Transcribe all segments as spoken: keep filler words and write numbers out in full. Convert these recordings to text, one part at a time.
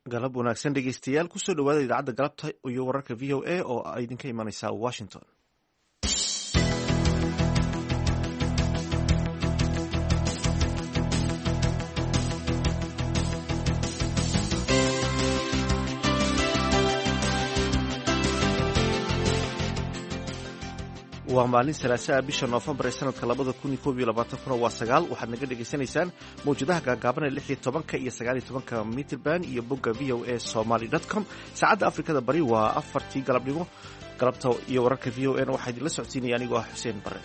galab wanaagsan dhegeystayaal kusoo dhawaada idaacadda galabta iyo wararka v o a oo idinka imanaysa washington. waa maalin salaasaa bisha noofembar ee sanadka labada kun iyo koob iyo labaatankuna waa sagaal waxaad naga dhegaysanaysaan mawjadaha gaagaaban ee lix iyo tobanka iyo sagaal iyo tobanka mitrban iyo bogga v o a somaly dot com. saacadda afrikada bari waa afartii galabnimo. galabta iyo wararka v o a na waxaa idinla socodsiinaya anigoo ah xuseen bare.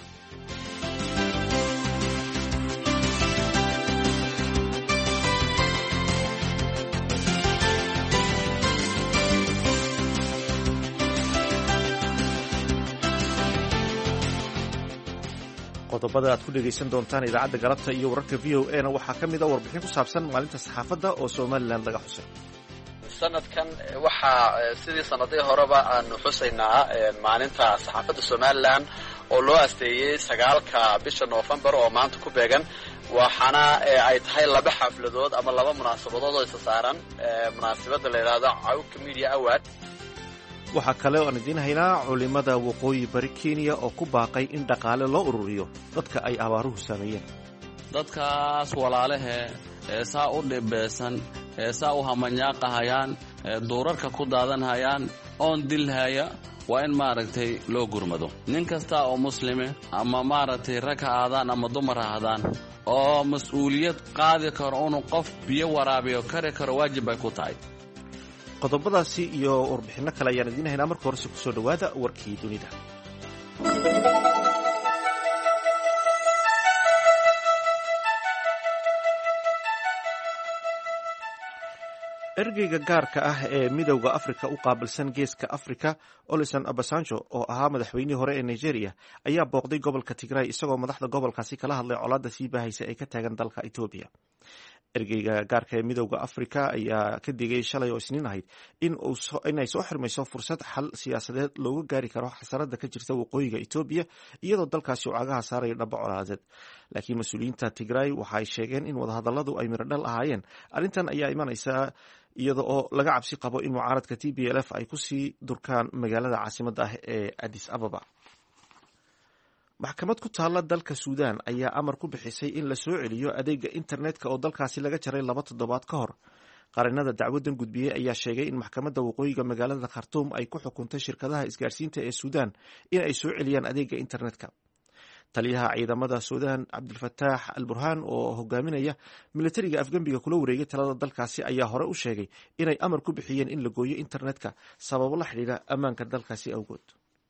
qodobada aad ku dhegaysan doontaan idaacadda galabta iyo wararka v o a na waxaa ka mid a warbixin ku saabsan maalinta saxaafadda oo somalilan laga xusay. sanadkan waxaa sidii sanadihii horeba aanu xusaynaa maalinta saxaafadda somalilan oo loo asteeyey sagaalka bisha noofembar oo maanta ku beegan, waxaana ay tahay laba xafladood ama laba munaasabadood oo isa saaran. munaasabadda la yidhaahdo cawka media award. waxaa kale oo aan idiin haynaa culimada waqooyi bari kenya oo ku baaqay in dhaqaale loo ururiyo dadka ay abaaruhu saameeyeen. dadkaas walaalahe ee saa u dhibeysan ee saa u hamanyaaqahayaan ee duurarka ku daadanhayaan oon dilhaya waa in maaragtay loo gurmado. nin kasta oo muslime ama maaragtay rag ha aadaan ama dumar ha aadaan oo mas-uuliyad qaadi karo inuu qof biyo waraabiyo kari karo waajib bay ku tahay. qodobadaasi iyo warbixinno kale ayaan idiin haynaa. marka horese kusoo dhowaada warkii dunida. ergeyga gaarka ah ee midowda afrika u qaabilsan geeska afrika Olusegun Obasanjo oo ahaa madaxweynihii hore ee Nigeria ayaa booqday gobolka Tigray isagoo madaxda gobolkaasi kala hadlay colaadda sii baahaysa ee ka taagan dalka Ethiopia. ergeyga gaarka ee midowda afrika ayaa ka digay shalay oo isniin ahayd inay soo xirmayso fursad xal siyaasadeed looga gaari karo xasarada ka jirta waqooyiga Ethiopia iyadoo dalkaasi uu cagaha saarayo dhaba colaadeed. laakiin mas-uuliyiinta Tigray waxa ay sheegeen in wadahadaladu ay miradhal ahaayeen. arrintan ayaa imanaysa iyada oo laga cabsi qabo in mucaaradka T P L F ay kusii durkaan magaalada caasimadda ah ee Addis Ababa. maxkamad ku taalla dalka Suudaan ayaa amar ku bixisay in la soo celiyo adeega internetka oo dalkaasi laga jaray laba toddobaad ka hor. qareennada dacwadan gudbiyey ayaa sheegay in maxkamadda waqooyiga magaalada Khartoum ay ku xukuntay shirkadaha isgaarsiinta ee Suudaan in ay soo celiyaan adeega internetka. taliyaha ciidamada Suudaan Cabdilfataax al-Burhaan oo hogaaminaya militariga afgembiga kula wareegay talada dalkaasi ayaa hore u sheegay inay amar ku bixiyeen in la gooyo internetka sababo la xidhiidha ammaanka dalkaasi awgood.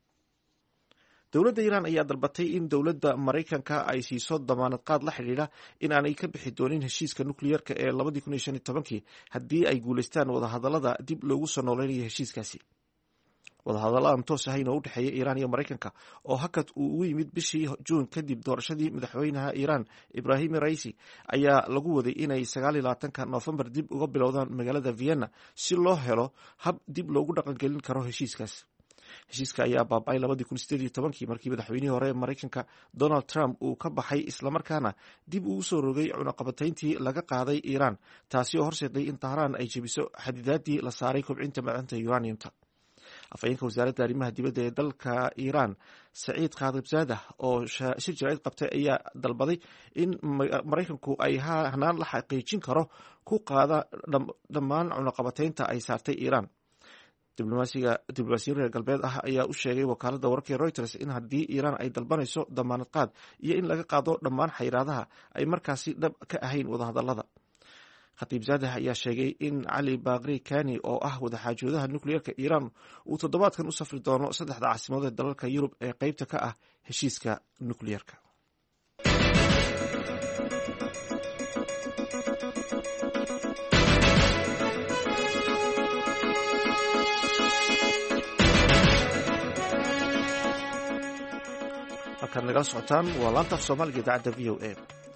dowladda Iiraan ayaa dalbatay in dowladda Maraykanka ay siiso damaanad qaad la xidhiidha in aanay ka bixi doonin heshiiska nukliyeerka ee labadii kun iyo shan iyo tobankii haddii ay guulaystaan wadahadallada dib loogu soo nooleynayo heshiiskaasi. wadahadallo aan toos ahayn oo u dhexeeya Iiraan iyo Maraykanka oo hakad uu ugu yimid bishii Juun kadib doorashadii madaxweynaha Iiraan Ibrahim Raisi ayaa lagu waday inay sagaal iyo labaatanka Noofembar dib uga bilowdaan magaalada Vienna si loo helo hab dib loogu dhaqangelin karo heshiiskaas. heshiiska ayaa baaba'ay labadii kun sideed iyo tobankii markii madaxweynihii hore ee Maraykanka Donald Trump uu ka baxay islamarkaana dib ugu soo rogay cunaqabatayntii laga qaaday Iiraan, taasi oo horseeday in Tahraan ay jebiso xadidaadii la saaray kobcinta macdanta uraniumta. afhayeenka wasaaradda arrimaha dibadda ee dalka Iiraan Saciid Khatibzadeh oo shir jaraa'id qabtay ayaa dalbaday in Maraykanku ay hanaan la xaqiijin karo ku qaada dhammaan cunaqabataynta ay saartay Iiraan. diblomaasiyiin reer galbeed ah ayaa u sheegay wakaaladda wararka ee Reuters in haddii Iiraan ay dalbanayso damaanad qaad iyo in laga qaado dhammaan xayiraadaha ay markaasi dhab ka ahayn wadahadallada. Khatibzadeh ayaa sheegay in Cali Bagheri Kani oo ah wadaxaajoodaha nukliyeerka Iiraan uu toddobaadkan u safri doono saddexda caasimadood ee dalalka Yurub ee qaybta ka ah heshiiska nukliyeerka. halkaad nagala socotaan waa laanta af soomaaliga idaacadda v o a.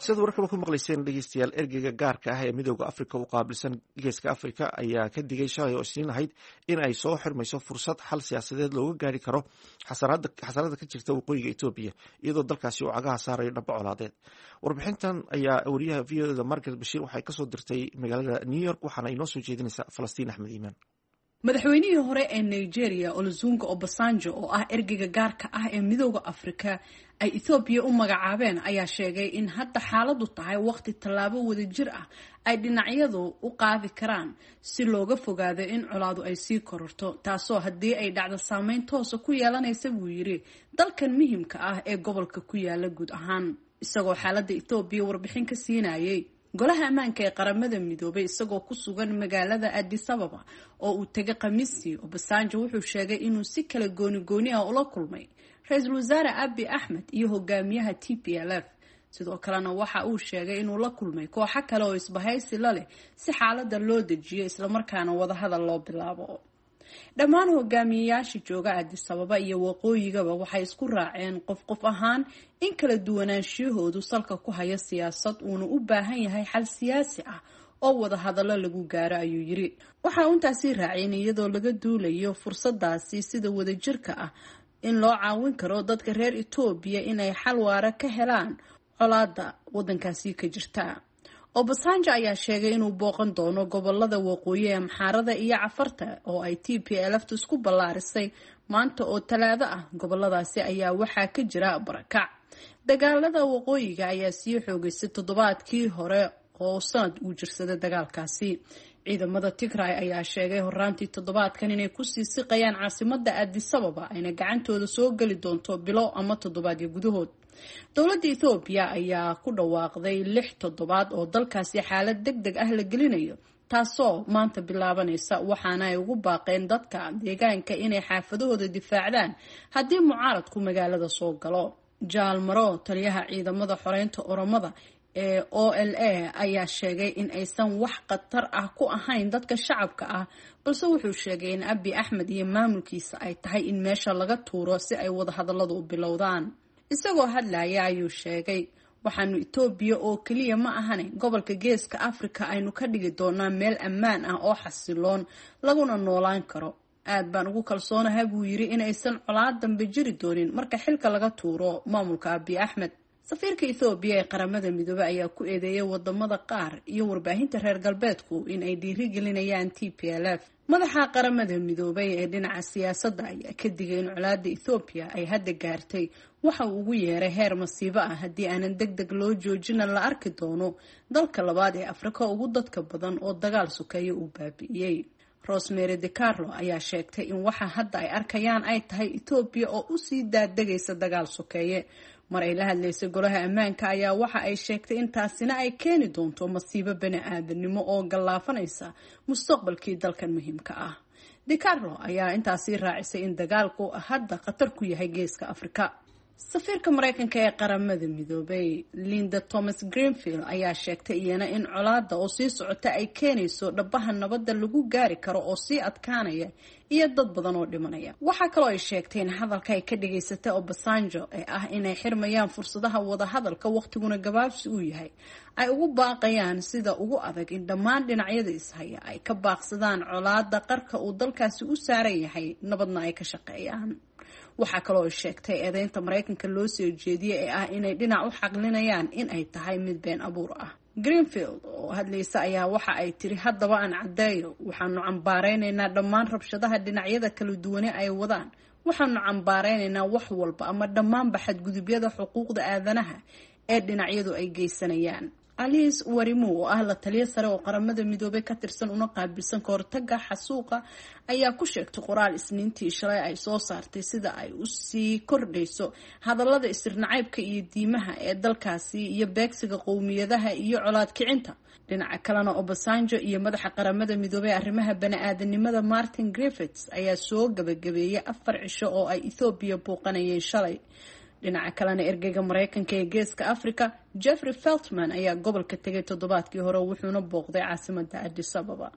sida warkaba ku maqlayseen dhegeystayaal ergeyga gaarka ah ee midooda afrika u qaabilsan geeska afrika ayaa ka digay shalay oo isniin ahayd in ay soo xirmayso fursad xal siyaasadeed looga gaari karo xasarada ka jirta waqooyiga etoobiya iyadoo dalkaasi uu cagaha saarayo dhaba colaadeed. warbixintan ayaa wariyaha v o da margaret bashiir waxay kasoo dirtay magaalada new york waxaana inoo soo jeedinaysaa falastiin axmed iimaan. madaxweynihii hore ee nigeria olusunga obasanjo oo ah ergeyga gaarka ah ee midooda afrika ay ethoobiya u magacaabeen ayaa sheegay in hadda xaaladu tahay waqti tallaabo wadajir ah ay dhinacyadu u qaadi karaan si looga fogaado in colaadu ay sii kororto, taasoo haddii ay dhacdo saameyn toosa ku yeelanaysa buu yidhi dalkan muhiimka ah ee gobolka ku yaala guud ahaan. isagoo xaaladda ethoobiya warbixin ka siinayay golaha ammaanka ee qaramada midoobay isagoo ku sugan magaalada addis ababa oo uu tegay khamiistii, obasanjo wuxuu sheegay inuu si kala gooni gooni ah ula kulmay ra-iisul wasaare abi axmed iyo hogaamiyaha t p l f. sidoo kalena waxa uu sheegay inuu la kulmay kooxo kale oo isbahaysi la leh si xaalada loo dejiyo islamarkaana wadahadal loo bilaabo. dhammaan hogaamiyeyaasha jooga addis ababa iyo waqooyigaba waxay isku raaceen qof qof ahaan in kala duwanaanshiyahoodu salka ku haya siyaasad uuna u baahan yahay xal siyaasi ah oo wadahadallo lagu gaaro, ayuu yiri. waxa uu intaasi raaceen iyadoo laga duulayo fursadaasi sida wadajirka ah in loo caawin karo dadka reer Etoobiya inay xal waara ka helaan colaada wadankaasi ka jirta. obasanjo ayaa sheegay inuu booqan doono gobolada waqooyi ee Amxaarada iyo Cafarta oo ay T P L F isku ballaarisay maanta oo Talaado ah. goboladaasi ayaa waxaa ka jira barakac. dagaalada waqooyiga ayaa sii xoogaysay toddobaadkii hore oo sanad uu jirsaday dagaalkaasi. ciidamada Tigray ayaa sheegay horaantii toddobaadkan inay ku sii siqayaan caasimadda Addis Ababa ayna gacantooda soo gali doonto bilo ama toddobaadyo gudahood. dowladda Ethiopia ayaa ku dhawaaqday lix toddobaad oo dalkaasi xaalad degdeg ah la gelinayo, taasoo maanta bilaabanaysa, waxaana ay ugu baaqeen dadka deegaanka inay xaafadahooda difaacdaan haddii mucaaradku magaalada soo galo. Jaal Maro, taliyaha ciidamada xoreynta Oromada ee O L A ayaa sheegay in aysan wax khatar ah ku ahayn dadka shacabka ah, balse wuxuu sheegay in Abi Axmed iyo maamulkiisa ay tahay in meesha laga tuuro si ay wadahadalladu u bilowdaan. isagoo hadlaya ayuu sheegay, waxaanu Etoobiya oo kaliya ma ahane gobolka geeska Afrika aynu ka dhigi doonaa meel ammaan ah oo xasiloon laguna noolaan karo. aad baan ugu kalsoonahay buu yiri in aysan colaad dambe jiri doonin marka xilka laga tuuro maamulka Abi Axmed. safiirka Ethiopia ee qaramada midoobay ayaa ku eedeeyay wadamada qaar iyo warbaahinta reer galbeedku in ay dhiirigelinayaan T P L F. madaxa qaramada midoobay ee dhinaca siyaasadda ayaa ka digay in colaadda Ethiopia ay hadda gaartay waxa uu ugu yeeray heer masiibo ah haddii aanan degdeg loo joojin la arki doono dalka labaad ee Afrika ugu dadka badan oo dagaal sukeeyo uu baabi'iyay. Rosemary DiCarlo ayaa sheegtay in waxa hadda ay arkayaan ay tahay Ethiopia oo u sii daadegaysa dagaal sukeeye. mar ay la hadlaysay golaha ammaanka ayaa waxa ay sheegtay in taasina ay keeni doonto masiibo bani aadanimo oo gallaafanaysa mustaqbalkii dalkan muhiimka ah. DiCarlo ayaa intaasi raacisay in dagaalku hadda khatar ku yahay geeska Afrika. safiirka Mareykanka ee qaramada midoobay Linda Thomas Greenfield ayaa sheegtay iyana in colaada oo sii socota ay keenayso dhabaha nabadda lagu gaari karo oo sii adkaanaya iyo dad badan oo dhimanaya. waxa kale oo ay sheegtay in hadalka ay ka dhigaysatay Obasanjo ee ah inay xirmayaan fursadaha wada hadalka waqtiguna gabaabsi uu yahay ay ugu baaqayaan sida ugu adag in dhammaan dhinacyada ishaya ay ka baaqsadaan colaada qarka uu dalkaasi u saaran yahay nabadna ay ka shaqeeyaan. waxa kale oo sheegtay eedeynta Mareykanka loo soo jeediyay ee ah inay dhinac u xaqlinayaan in ay tahay mid been abuur ah. Greenfield oo hadlaysa ayaa waxa ay tiri haddaba aan cadeeyo, waxaanu cambaareynaa dhammaan rabshadaha dhinacyada kala duwan ay wadaan, waxaanu cambaareynaa wax walba ama dhammaan xadgudubyada xuquuqda aadanaha ee dhinacyadu ay geysanayaan. Alice Warimu oo ah la taliye sare oo qaramada midoobay ka tirsan una qaabilsan ka hortagga xasuuqa ayaa ku sheegtay qoraal isniintii shalay ay soo saartay sida ay u sii kordhayso hadallada isirnacaybka iyo diimaha ee dalkaasi iyo beegsiga qowmiyadaha iyo colaad kicinta. dhinaca kalena Obasanjo iyo madaxa qaramada midoobay arrimaha bani'aadanimada Martin Griffiths ayaa soo gabagabeeyay afar cisho oo ay Ethiopia booqanayeen shalay. dhinaca kalena ergeyga Mareykanka ee geeska Afrika Jeffrey Feltman ayaa gobolka tegay toddobaadkii hore wuxuuna booqday caasimadda Addis Ababa.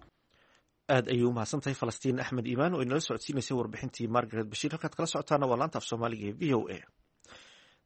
aad ayuu mahadsantahay Falastiin Axmed Iimaan oo inala socodsiinaysay warbixintii Margaret Bashiir. halkaad kala socotaana waa laanta af Soomaaliga ee V O A.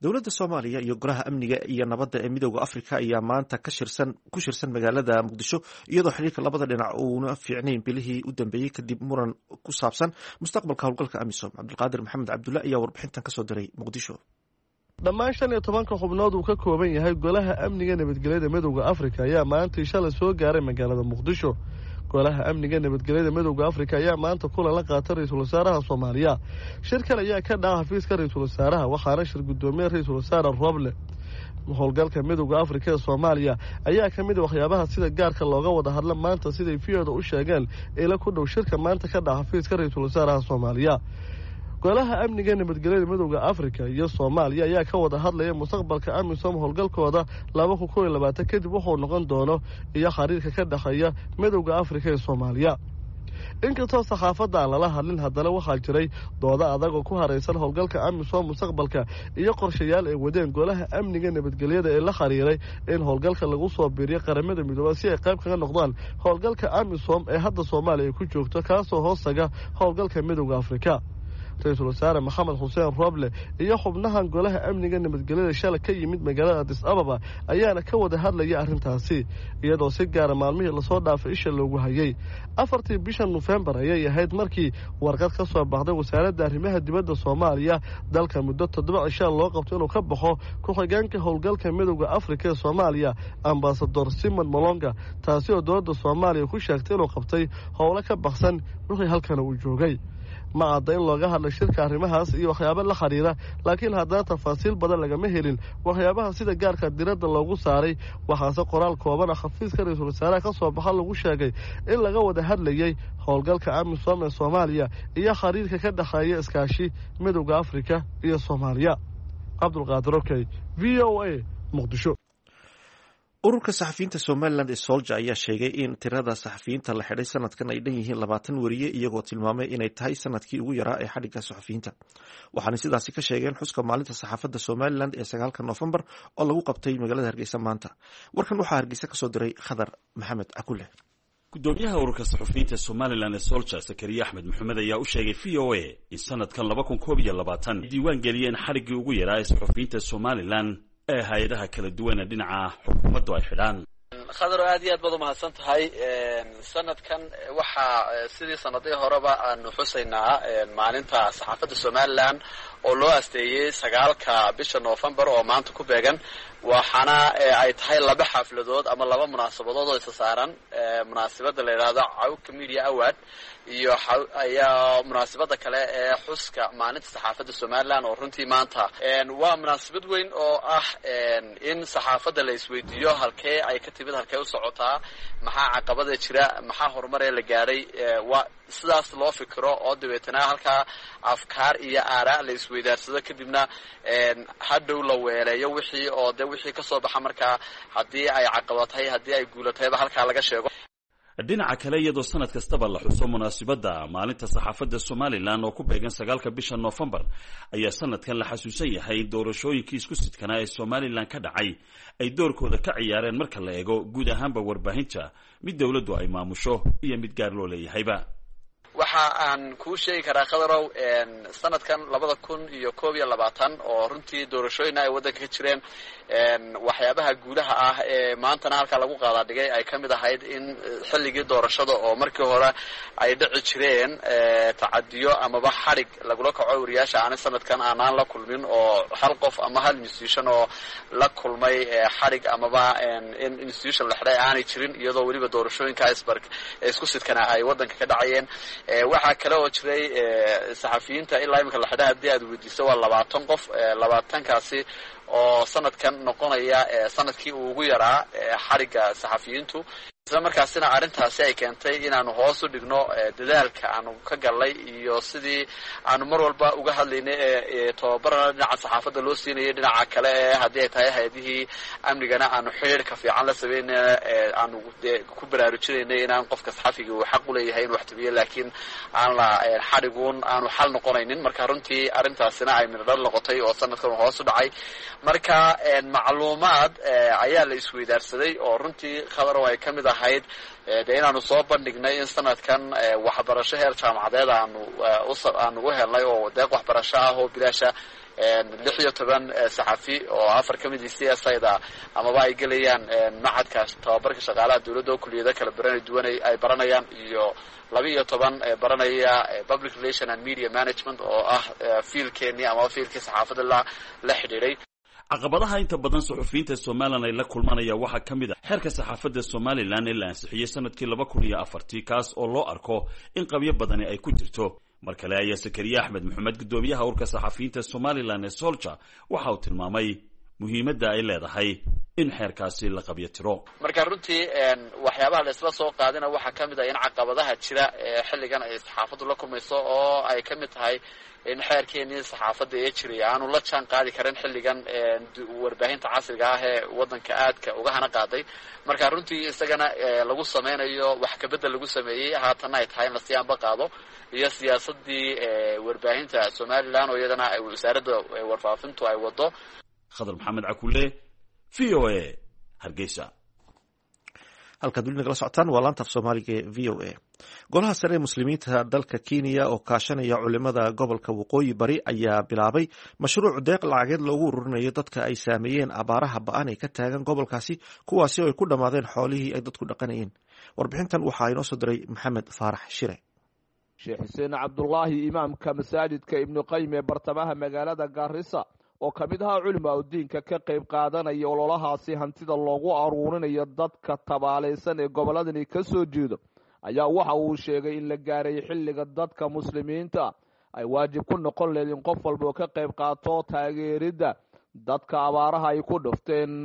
dowladda soomaaliya iyo golaha amniga iyo nabadda ee midooda afrika ayaa maanta ka shirsan ku shirsan magaalada muqdisho iyadoo xiriirka labada dhinac uuna fiicnayn bilihii u dambeeyey kadib muran ku saabsan mustaqbalka howlgalka amisom cabdulqaadir maxamed cabdulle ayaa warbixintan kasoo diray muqdisho. dhammaan shan iyo tobanka xubnood uu ka kooban yahay golaha amniga nabadgelyada midooda afrika ayaa maantii shalay soo gaaray magaalada muqdisho. golaha amniga nabadgelyada midooda afrika ayaa maanta kulan la qaatay ra-iisul wasaaraha soomaaliya. shirkan ayaa ka dhaca xafiiska ra-iisul wasaaraha waxaana shir gudoomiye ra-iisul wasaare Roble. howlgalka midooda afrika ee soomaaliya ayaa ka mid waxyaabaha sida gaarka looga wada hadla maanta siday fiyoda u sheegeen ila ku dhow shirka maanta ka dhaca xafiiska ra-iisul wasaaraha soomaaliya. golaha amniga nabadgelyada midooda afrika iyo soomaaliya ayaa ka wada hadlaya mustaqbalka amisom howlgalkooda laba kun iyo labaatan kadib wuxuu noqon doono iyo xiriirka ka dhexeeya midooda afrika ee soomaaliya. inkastoo saxaafadda aan lala hadlin haddana waxaa jiray dooda adag oo ku haraysan howlgalka amisom mustaqbalka iyo qorshayaal ay wadeen golaha amniga nabadgelyada ee la xiriiray in howlgalka lagu soo biiriyo qaramada midoobay si ay qayb kaga noqdaan howlgalka amisom ee hadda soomaaliya ay ku joogto kaasoo hoostaga howlgalka midooda afrika. ra-iisul wasaare maxamed xuseen Roble iyo xubnahan golaha amniga nabadgelyada shalay ka yimid magaalada Addis Ababa ayaana ka wada hadlaya arrintaasi iyadoo si gaara maalmihii lasoo dhaafay isha loogu hayay. afartii bisha November ayay ahayd markii warqad ka soo baxday wasaaradda arrimaha dibadda Soomaaliya dalka muddo toddoba cisho loo qabto inuu ka baxo ku-xigeenka howlgalka midooda afrika ee Soomaaliya ambassador Simon Malonga taasi oo dowladda Soomaaliya ku sheegtay inuu qabtay howlo ka baxsan wixii halkan uu joogay. ma cadda in looga hadla shirka arrimahaas iyo waxyaabo la xiriira laakiin haddana tafaasiil badan lagama helin waxyaabaha sida gaarka diradda loogu saaray waxaase qoraal kooban ah xafiiska ra-iisul wasaaraha ka soo baxa lagu sheegay in laga wada hadlayay howlgalka amisom ee Soomaaliya iyo xiriirka ka dhexeeya iskaashi midooda afrika iyo Soomaaliya. cabdulqaadir okey v o a muqdisho. ururka saxafiyiinta somalilan ee solja ayaa sheegay in tirada saxafiyiinta la xidhay sanadkan ay dhan yihiin labaatan wariye iyagoo tilmaamay inay tahay sanadkii ugu yaraa ee xadhigga saxafiyiinta waxaana sidaasi ka sheegeen xuska maalinta saxaafadda somalilan ee sagaalka noofembar oo lagu qabtay magaalada hargeysa maanta. warkan waxaa hargeysa kasoo diray khadar maxamed cakule. gudoomiyaha ururka saxafiyiinta somalilan ee solja sakariye axmed maxamed ayaa u sheegay v o a in sanadkan laba kun koob iyo labaatan diiwaan geliyeen xadhiggii ugu yaraa ee saxafiyiinta somalilan ee hay-adaha kala duwan ee dhinaca xukuumaddu ay xidhaan. khadaro aad iyo aad baad umahadsan tahay. sanadkan waxaa sidii sanadihii horeba aanu xusaynaa maalinta saxaafadda somalilan oo loo asteeyey sagaalka bisha noofembar oo maanta ku beegan waxaana ay tahay laba xafladood ama laba munaasabadood oo isa saaran. munaasabada la yidhaahdo cawka media award iyo ayaa munaasabada kale ee xuska maalinta saxaafadda somalilan oo runtii maanta waa munaasabad weyn oo ah in saxaafadda la isweydiiyo halkee ay ka timid halkee u socotaa maxaa caqabada jira maxaa horumaree la gaadhay waa sidaas loo fikiro oo dabeetana halkaa afkaar iyo aaraa la isweydaarsado kadibna hadhow la weeleeyo wixii oo de wixii kasoo baxa markaa haddii ay caqabad tahay haddii ay guula tahayba halkaa laga sheego. dhinaca kale iyadoo sanad kastaba la xuso munaasabadda maalinta saxaafadda somalilan oo ku beegan sagaalka bisha noofembar ayaa sanadkan la xasuusan yahay doorashooyinkii isku sidkanaa ee somalilan ka dhacay ay doorkooda ka ciyaareen marka la eego guud ahaanba warbaahinta mid dowladdu ay maamusho iyo mid gaar loo leeyahayba. waxa aan kuu sheegi karaa khadarow sanadkan labada kun iyo koob iyo labaatan oo runtii doorashooyina ay waddanka ka jireen waxyaabaha guulaha ah ee maantana halkaa lagu qaadaa dhigay ay ka mid ahayd in xilligii doorashada oo markii hore ay dhici jireen tacadiyo amaba xadhig lagula kaco wariyaasha aanay sanadkan aanaan la kulmin oo hal qof ama hal institution oo la kulmay xadhig amaba in institution la xidhay aanay jirin iyadoo weliba doorashooyinka isbark isku sidkana ay waddanka ka dhacayeen. waxaa kale oo jiray saxafiyiinta ilaa iminka la xidhay haddii aad weydiiso waa labaatan qof labaatankaasi oo sanadkan noqonaya sanadkii uu ugu yaraa xadhigga saxafiyiintu isla markaasina arrintaasi ay keentay inaanu hoos u dhigno dadaalka aanu ka gallay iyo sidii aanu mar walba uga hadlaynay ee tababarana dhinaca saxaafadda loo siinayay dhinaca kale ee haddii ay tahay hay-adihii amnigana aanu xiriirka fiican la sameynayna aanu ku baraarujinaynay inaan qofka saxafiga uu xaq u leeyahay inuu wax tabiyo laakiin aan la xadhiguun aanu xal noqonaynin. marka runtii arrintaasina ay midhodhal noqotay oo sanadkan uu hoos u dhacay. marka macluumaad ayaa la isweydaarsaday oo runtii khadarow ay ka mid ahayd dee inaanu soo bandhignay in sanadkan waxbarasho heer jaamacadeed aanu aanu u helnay oo deeq waxbarasho ah oo bilaasha lix iyo toban saxafi oo afar ka mid ah C S I da amaba ay gelayaan macadkaas tababarka shaqaalaha dawladda oo kuliyada kala baranay duwan ay baranayaan iyo laba iyo toban baranaya public relation and media management oo ah fiilkeeni ama fiilkii saxaafadda la la xidhiidhay. caqabadaha inta badan suxufiyiinta Soomaaliland ay la kulmanaya waxa kamid ah xeerka saxaafadda Soomaaliland ee la ansixiyay sanadkii laba kun iyo afartii kaas oo loo arko in qabyo badani ay ku jirto. markale ayaa Sakariya Axmed Maxamed gudoomiyaha ururka saxafiyiinta Soomaaliland ee Soldier waxa uu tilmaamay muhiimadda ay leedahay in xeerkaasi la qabyo tiro. marka runtii waxyaabaha la isla soo qaadina waxa kamid ah in caqabadaha jira ee xilligan ay saxaafaddu la kulmayso oo ay kamid tahay in xeerkeeni saxaafadda ee jiray aanu la jaan qaadi karin xilligan warbaahinta casriga ah ee wadanka aadka uga hana qaaday. marka runtii isagana lagu sameynayo wax ka bedel lagu sameeyay haatan ay tahay in la siyaanba qaado iyo siyaasadii warbaahinta Soomaaliland oo iyadana ay wasaaradda warfaafintu ay wado. Khadar Maxamed Cakule V O A Hargeysa. halkaad weli nagala socotaan waa laanta af Soomaaliga ee V O A. golaha sare ee muslimiinta dalka Kenya oo kaashanaya culimada gobolka Waqooyi Bari ayaa bilaabay mashruuc deeq lacageed loogu ururinayo dadka ay saameeyeen abaaraha ba'an ee ka taagan gobolkaasi kuwaasi oo ay ku dhamaadeen xoolihii ay dadku dhaqanayeen. warbixintan waxaa inoo soo diray Maxamed Faarax Shire. Sheekh Xuseen Cabdullaahi imaamka masaajidka Ibn Qayyim ee bartamaha magaalada Garissa oo kamid ah culimada diinka ka qayb qaadanaya ololahaasi hantida loogu aruurinayo dadka tabaalaysan ee goboladani ka soo jeedo ayaa waxa uu sheegay in la gaaray xilliga dadka muslimiinta ay waajib ku noqon leedin qof walba oo ka qayb qaato taageerida dadka abaaraha ay ku dhufteen.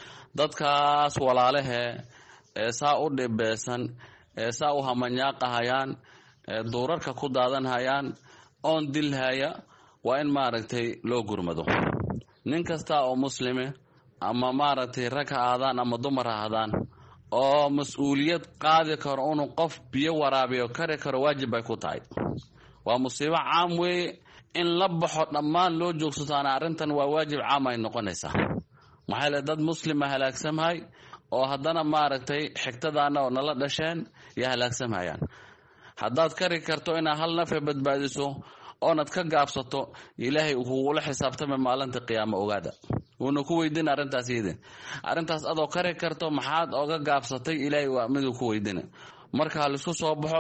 dadkaas walaalahe ee saa u dhibeesan ee saa u hamanyaaqahayaan ee duurarka ku daadanhayaan oon dilhaya waa in maaragtay loo gurmado. nin kasta oo muslime ama maaragtay rag ha aadaan ama dumar ha aadaan oo mas-uuliyad qaadi karo inuu qof biyo waraabiyo kari karo waajib bay ku tahay. waa musiibo caam weeye in la baxo dhammaan loo joogsataan arrintan waa waajib caam ay noqonaysaa. maxaa le dad muslima halaagsamhay oo haddana maaragtay xigtadaana oo nala dhasheen iyo halaagsamhayaan. haddaad kari karto inaad hal nafe badbaadiso oonad ka gaabsato ilaahay kugula xisaabtama maalinta qiyaamo ogaada wuuna ku weydiin arrintaas yidin arrintaas adoo kari karto maxaad oga gaabsatay ilaahay waa miduu ku weydiina. marka ha laisku soo baxo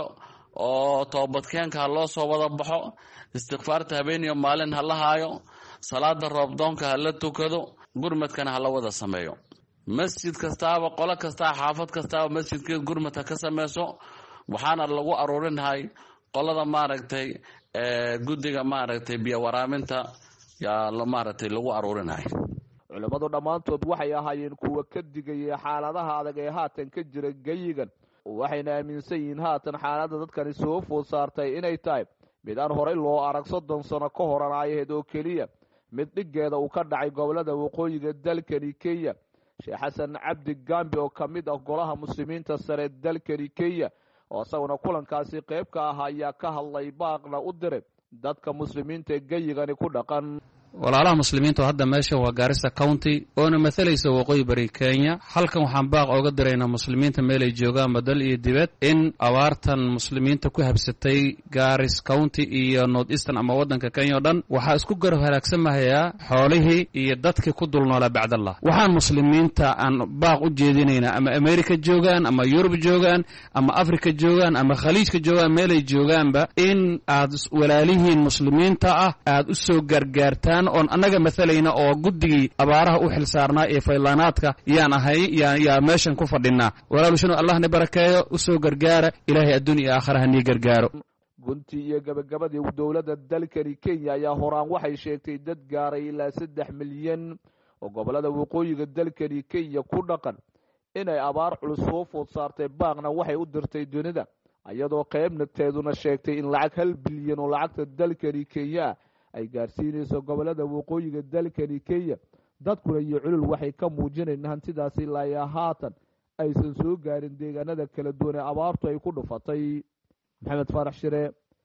oo toobadkeenka ha loo soo wada baxo istighfaarta habeeniyo maalin ha la haayo salaada roobdoonka ha la tukado gurmadkana ha la wada sameeyo. masjid kastaaba qolo kastaa xaafad kastaaba masjidkeed gurmad ha ka sameyso. waxaana lagu aruurinahay qolada maaragtay guddiga maaragtay biyo waraaminta yaa maaragtay lagu aruurinahay. culimadu dhammaantood waxay ahaayeen kuwa ka digaya xaaladaha adag ee haatan ka jira geyigan waxayna aaminsan yihiin haatan xaaladda dadkani soo food saartay inay tahay mid aan horey loo arag soddon sano ka horan ayahayd oo keliya mid dhigeeda uu ka dhacay gobolada waqooyiga dalkani Kenya. Sheekh Xasan Cabdi Gambi oo kamid ah golaha muslimiinta sare dalkani Kenya oo asaguna kulankaasi qayb ka ah ayaa ka hadlay baaqna u diray dadka muslimiinta ee geyigani ku dhaqan. walaalaha muslimiinta oo hadda meesha waa Garissa County oona mathalaysa waqooyi bari Kenya. halkan waxaan baaq uga diraynaa muslimiinta meel ay joogaan badal iyo dibad in abaartan muslimiinta ku habsatay Garissa County iyo North Eastern ama wadanka Kenya oo dhan waxaa isku garab halaagsamaya xoolihii iyo dadkii ku dulnoolaa bacdallah. waxaan muslimiinta aan baaq u jeedinaynaa ama America joogaan ama Europe joogaan ama Africa joogaan ama Khaliijka joogaan meel ay joogaanba in aad walaalihiin muslimiinta ah aad u soo gargaartaan oon annaga mathalayna oo guddigii abaaraha u xilsaarnaa ee faylaanaadka yaan ahay yaa meeshan ku fadhinaa. walaalushano allahna barakeeyo u soo gargaara ilaahay adduun iyo aakhira ha nii gargaaro. gunti iyo gabagabadii dowladda dalkani Kenya ayaa horaan waxay sheegtay dad gaaray ilaa saddex milyan oo gobolada waqooyiga dalkani Kenya ku dhaqan inay abaar culus soo food saartay. baaqna waxay u dirtay dunida iyadoo qaybnateeduna sheegtay in lacag hal bilyan oo lacagta dalkani Kenya ay gaarsiinayso gobolada waqooyiga dalkani Kenya. dadkuna iyo culul waxay ka muujinayaan hantidaasi ilaa haatan aysan soo gaarin deegaanada kala duwan ee abaartu ay ku dhufatay. Maxamed Faarax Shire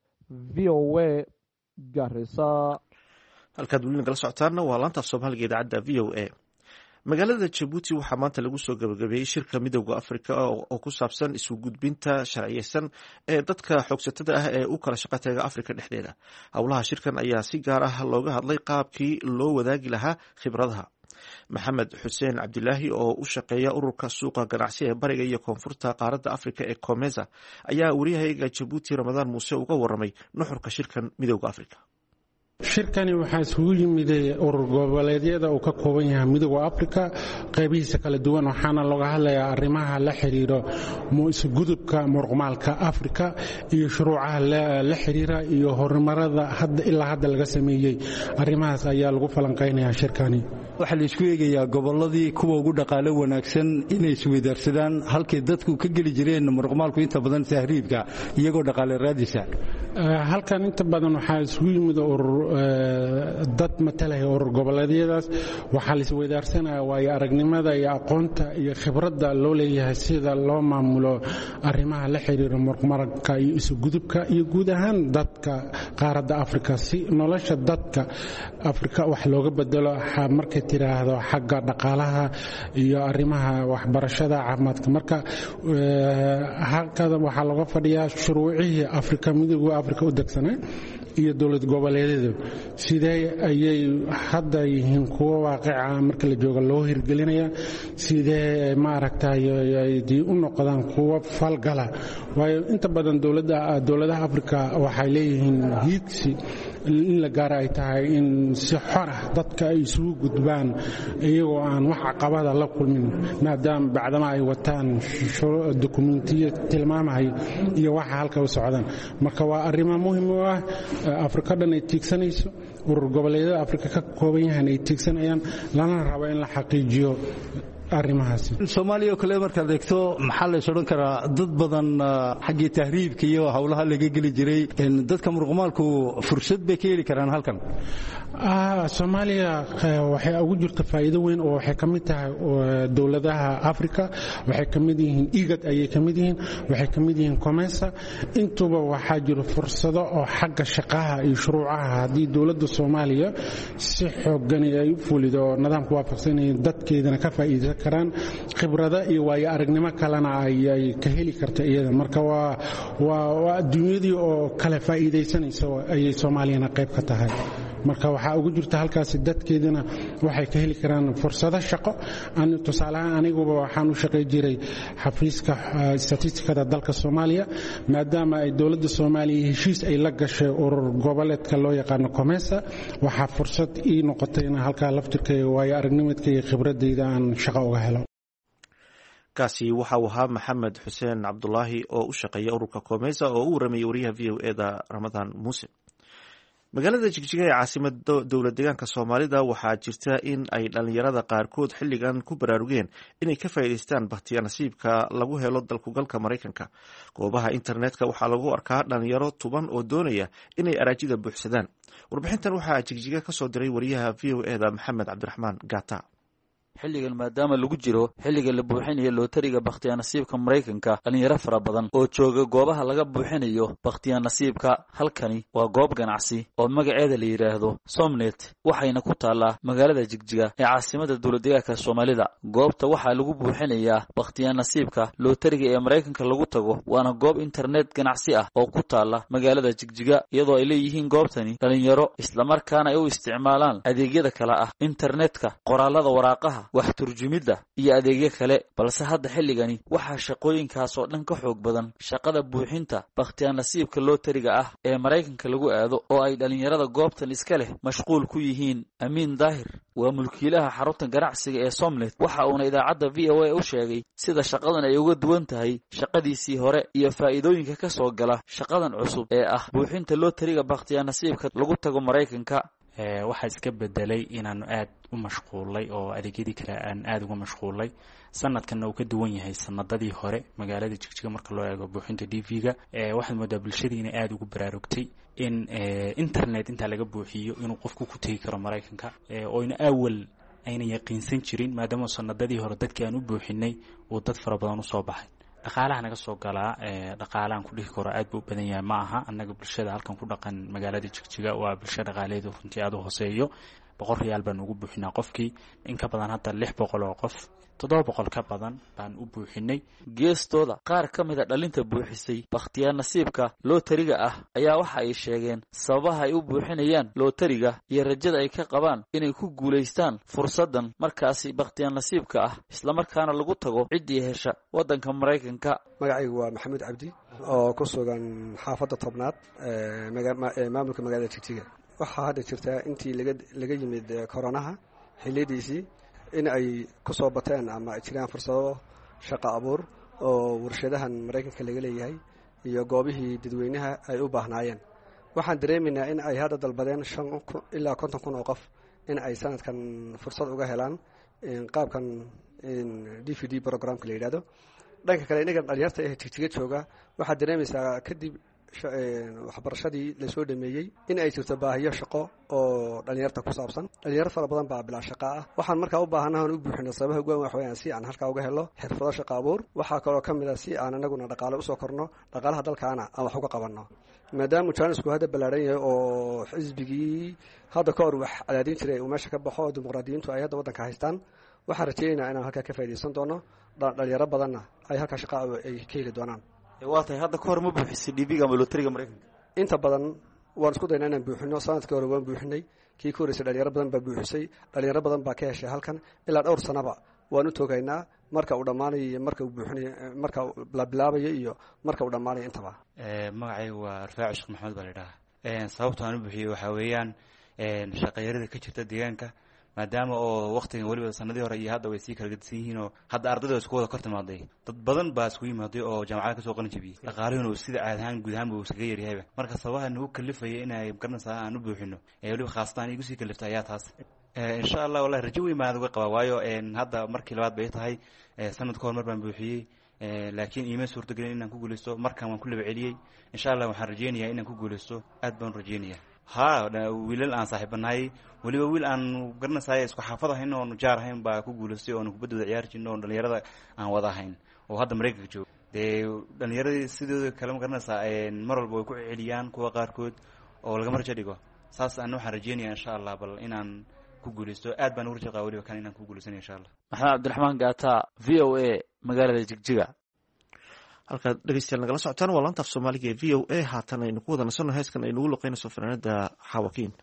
V O A Garissa. halkaad weli nagala socotaana waa laanta af Soomaaliga idaacadda V O A. magaalada jabuuti waxaa maanta lagu soo gabagabeeyey shirka midowda afrika oo ku saabsan isu gudbinta sharciyeysan ee dadka xoogsatada ah ee u kala shaqo taga afrika dhexdeeda. howlaha shirkan ayaa si gaar ah looga hadlay qaabkii loo wadaagi lahaa khibradaha. maxamed xuseen cabdilaahi oo u shaqeeya ururka suuqa ganacsi ee bariga iyo koonfurta qaaradda afrika ee comesa ayaa wariyahayga jabuuti ramadaan muuse uga waramay nuxurka shirkan midowda afrika. shirkani waxaa isugu yimiday urur goboleedyada uu ka kooban yahay midowda afrika qaybihiisa kala duwan, waxaana looga hadlayaa arrimaha la xiriiro isugudubka muruqmaalka afrika iyo shuruucaha la xiriira iyo horumarada ilaa hadda laga sameeyey. arrimahaas ayaa lagu falanqaynayaa shirkani. waxaa la isku eegayaa gobolladii kuwa ugu dhaqaalo wanaagsan inay isweydaarsadaan halkay dadku ka geli jireen muruqmaalku inta badan tahriibka iyagoo dhaqaale raadisa. halkan inta badan waxaa isugu yimid urur dad matalaya urur goboleedyadaas. waxaa la isweydaarsanaya waayo aragnimada iyo aqoonta iyo khibradda loo leeyahay sida loo maamulo arrimaha la xiriira muruqmaalka iyo isugudubka iyo guud ahaan dadka qaaradda afrika, si nolosha dadka afrika wax looga bedelo markay tiraahdo xagga dhaqaalaha iyo arrimaha waxbarashada, caafimaadka. marka halkada waxaa looga fadhiyaa shuruucihii afrika midowga afrika u degsanaa iyo dowlad goboleedyada sidee ayay hadda yihiin kuwo waaqica marka la jooga loo hirgelinaya, sidee maaragtay u noqdaan kuwo falgala. waayo inta badan dowladaha afrika waxay leeyihiin hiigsi in la gaara ay tahay in si xor ah dadka ay isugu gudbaan iyagoo aan wax caqabada la kulmin, maadaama bacdama ay wataan dokumentiyo tilmaamahay iyo waxa halka u socdaan. marka waa arrimo muhiim u ah afrika dhan ay tiigsanayso, urur goboleedyada afrika ka kooban yahan ay tiigsanayaan, lana rabo in la xaqiijiyo arrimahaasi. soomaaliya oo kale markaad eegto maxaa la is odhan karaa dad badan xaggii tahriibka iyo howlaha laga geli jiray, dadka muruqmaalku fursad bay ka heli karaan halkan. soomaaliya waxay ugu jirta faa'iido weyn oo waxay ka mid tahay dowladaha afrika, waxay ka mid yihiin igad ayay ka mid yihiin, waxay ka mid yihiin comesa. intuba waxaa jiro fursado oo xagga shaqaha iyo shuruucaha haddii dowladda soomaaliya si xoogan ay u fulido nidaamka waafaqsanaya dadkeedana ka faa'iideysan karaan, khibrado iyo waayo aragnimo kalena ay ka heli karta iyada. marka waa waa adduunyadii oo kala faa'iideysanaysa ayay soomaaliyana qayb ka tahay. marka waxaa ugu jirta halkaasi dadkeedana waxay ka heli karaan fursado shaqo. tusaalehaan aniguba waxaan u shaqay jiray xafiiska statistikada dalka soomaaliya, maadaama ay dowladda soomaaliya heshiis ay la gashay urur goboleedka loo yaqaano comesa, waxaa fursad ii noqotay in halkaa laftirkay waayo aragnimadka iyo khibradayda aan shaqo uga helo. kaasi waxa uu ahaa maxamed xuseen cabdulaahi oo u shaqeeya ururka comesa oo u waramayay wariyaha v o eda ramadaan muuse. magaalada jigjiga ee caasimada dowlad deegaanka soomaalida waxaa jirta in ay dhalinyarada qaarkood xilligan ku baraarugeen inay ka faa'iidaystaan bakhtiya nasiibka lagu helo dalkugalka maraykanka. goobaha internetka waxaa lagu arkaa dhalinyaro tuban oo doonaya inay araajida buuxsadaan. warbixintan waxaa jigjiga ka soo diray wariyaha v o eda maxamed cabdiraxmaan gata. xilligan maadaama lagu jiro xilliga la buuxinayo lootariga bakhtiyaa nasiibka maraykanka, dhalinyaro fara badan oo jooga goobaha laga buuxinayo bakhtiyaa nasiibka. halkani waa goob ganacsi oo magaceeda la yidhaahdo somnet, waxayna ku taallaa magaalada jigjiga ee caasimada dowladdeegaanka soomaalida. goobta waxaa lagu buuxinayaa bakhtiyaa nasiibka lootariga ee maraykanka lagu tago, waana goob internet ganacsi ah oo ku taalla magaalada jigjiga, iyadoo ay leeyihiin goobtani dhalinyaro islamarkaana ay u isticmaalaan adeegyada kale ah internetka, qoraalada waraaqaha, wax turjumidda iyo adeegyo kale. balse hadda xilligani waxaa shaqooyinkaas oo dhan ka xoog badan shaqada buuxinta bakhtiyaa nasiibka lootariga ah ee maraykanka lagu aado, oo ay dhalinyarada goobtan iska leh mashquul ku yihiin. amiin daahir waa mulkiilaha xarunta ganacsiga ee somnet, waxa uuna idaacadda v o a u sheegay sida shaqadan ay uga duwan tahay shaqadiisii hore iyo faa'iidooyinka ka soo gala shaqadan cusub ee ah buuxinta lootariga bakhtiyaa nasiibka lagu tago maraykanka. waxaa iska bedelay inaanu aad u mashquulay oo adeegyadii kale aan aad uga mashquulay. sanadkanna uu ka duwan yahay sanadadii hore magaalada jigjiga marka loo eego buuxinta d v-ga. waxaad moodaa bulshadii inay aada ugu baraarugtay in internet intaa laga buuxiyo inuu qofku ku tegi karo maraykanka, oyna awal ayna yaqiinsan jirin, maadaama sanadadii hore dadkii aan u buuxinay uu dad fara badan usoo baxay. dhaqaalaha naga soo galaa dhaqaalahan ku dhihi karo aad buu u badan yahay ma aha. annaga bulshada halkan ku dhaqan magaalada jigjiga waa bulsho dhaqaaleedu runtii aada u hooseeyo, boqol riyaal baan ugu buuxinaa qofkii in ka badan hadda lix boqol oo qof toddoba boqol ka badan baan u buuxinay. geestooda qaar ka mid a dhalinta buuxisay bakhtiyaar nasiibka lootariga ah ayaa waxa ay sheegeen sababaha ay u buuxinayaan lootariga iyo rajada ay ka qabaan inay ku guulaystaan fursaddan markaasi bakhtiyaar nasiibka ah islamarkaana lagu tago ciddii hesha waddanka maraykanka. magacaygu waa maxamuud cabdi oo ku sugan xaafadda tobnaad maamulka magaalada jigjiga. waxaa hadda jirtaa intii laga yimid koronaha xiliyadiisii in ay ku soo bateen ama ay jiraan fursado shaqo abuur oo warshadahan maraykanka laga leeyahay iyo goobihii dadweynaha ay u baahnaayeen. waxaan dareemaynaa in ay hadda dalbadeen shan ilaa konton kun oo qof in ay sanadkan fursad uga helaan qaabkan d v d programka la yidhahdo. dhanka kale inaga dhalinyarta ee jigjiga jooga waxaad dareemaysaa kadib waxbarashadii lasoo dhameeyey in ay jirto baahiyo shaqo oo dhalinyarta ku saabsan. dhalinyaro fara badan baa bilaa shaqa ah. waxaan markaa u baahanaha aan u buuxino sababaha ugu weyn wax weeyaan si aan halkaa uga helo xirfado shaqo abuur. waxaa kaloo ka mid a si aan anaguna dhaqaale usoo korno dhaqaalaha dalkaana aan wax uga qabanno maadaama jaanisku hadda ballaaran yahay oo xisbigii hadda ka hor wax cadaadin jiray uu meesha ka baxo oo dimuqraadiyiintu ay hadda waddanka haystaan. waxaan rajaynaynaa inaan halkaa ka faaidaysan doono dhalinyaro badanna ay halkaa shaqa ay ka heli doonaan. waa tahay hadda ka hor ma buuxisay dhibiga ama lootariga maraykanka? inta badan waan isku daynaa inaan buuxino. sanadkii hore waan buuxinay, kii ka horeysay dhalinyaro badan baa buuxisay, dhalinyaro badan baa ka heshay halkan. ilaa dhowr sanaba waan u toogaynaa marka uu dhammaanayo iyo marka uu buuxinayo, marka la bilaabayo iyo marka uu dhammaanayo intaba. magacaygu waa rafaac sheekh maxamed baa la idhaha. sababta aan u buuxiyey waxaa weeyaan shaqayarada ka jirta deegaanka maadaama oo waktigan weliba sanadii hore iyo hadda way sii kala gedisan yihiin oo hadda ardayda isku wada kor timaaday dad badan baa isku yimaaday oo jaamacada kasoo qalin jabiyey dhaqaalihuna uu sida caad ahaan guud ahaanba uu iskaga yaryahayba. marka sababaha nagu kalifaya inay garanaysaa aan u buuxino ee weliba khaasatan igu sii kaliftay ayaa taas. insha allah wallahi rajo weyn baan uga qabaa waayo hadda markii labaad bay tahay sanad ka hor mar baan buuxiyey laakiin iima suurtagelin inaan ku guulaysto. markan waan ku laba celiyey. insha allah waxaan rajeynayaa inaan ku guulaysto. aad baan rajeynaya. ha wiilal aan saaxiibanahay weliba wiil aan garanaysaay isku xaafad ahayn oon jaar ahayn baa ku guulaystay oon kubaddooda ciyaari jirno oon dhalinyarada aan wada ahayn oo hadda maraykanka jooga. dee dhalinyaradii sidooda kale ma garanaysaa mar walba way ku celiyaan kuwa qaarkood oo lagama rajo dhigo. saas aan waxaan rajeynaya insha allah bal inaan ku guulaysto. aad baan ugu rajo qaba weliba kan inaan ku guulaysanay insha allah. maxamed cabdiraxmaan gaata v o a magaalada jigjiga. halkaad dhegeystayaal nagala socotaan waa laanta af soomaaliga ee v o a. haatan aynu ku wada nasanno heeskan ay nagu luqeynayso fanaanada xawakiin.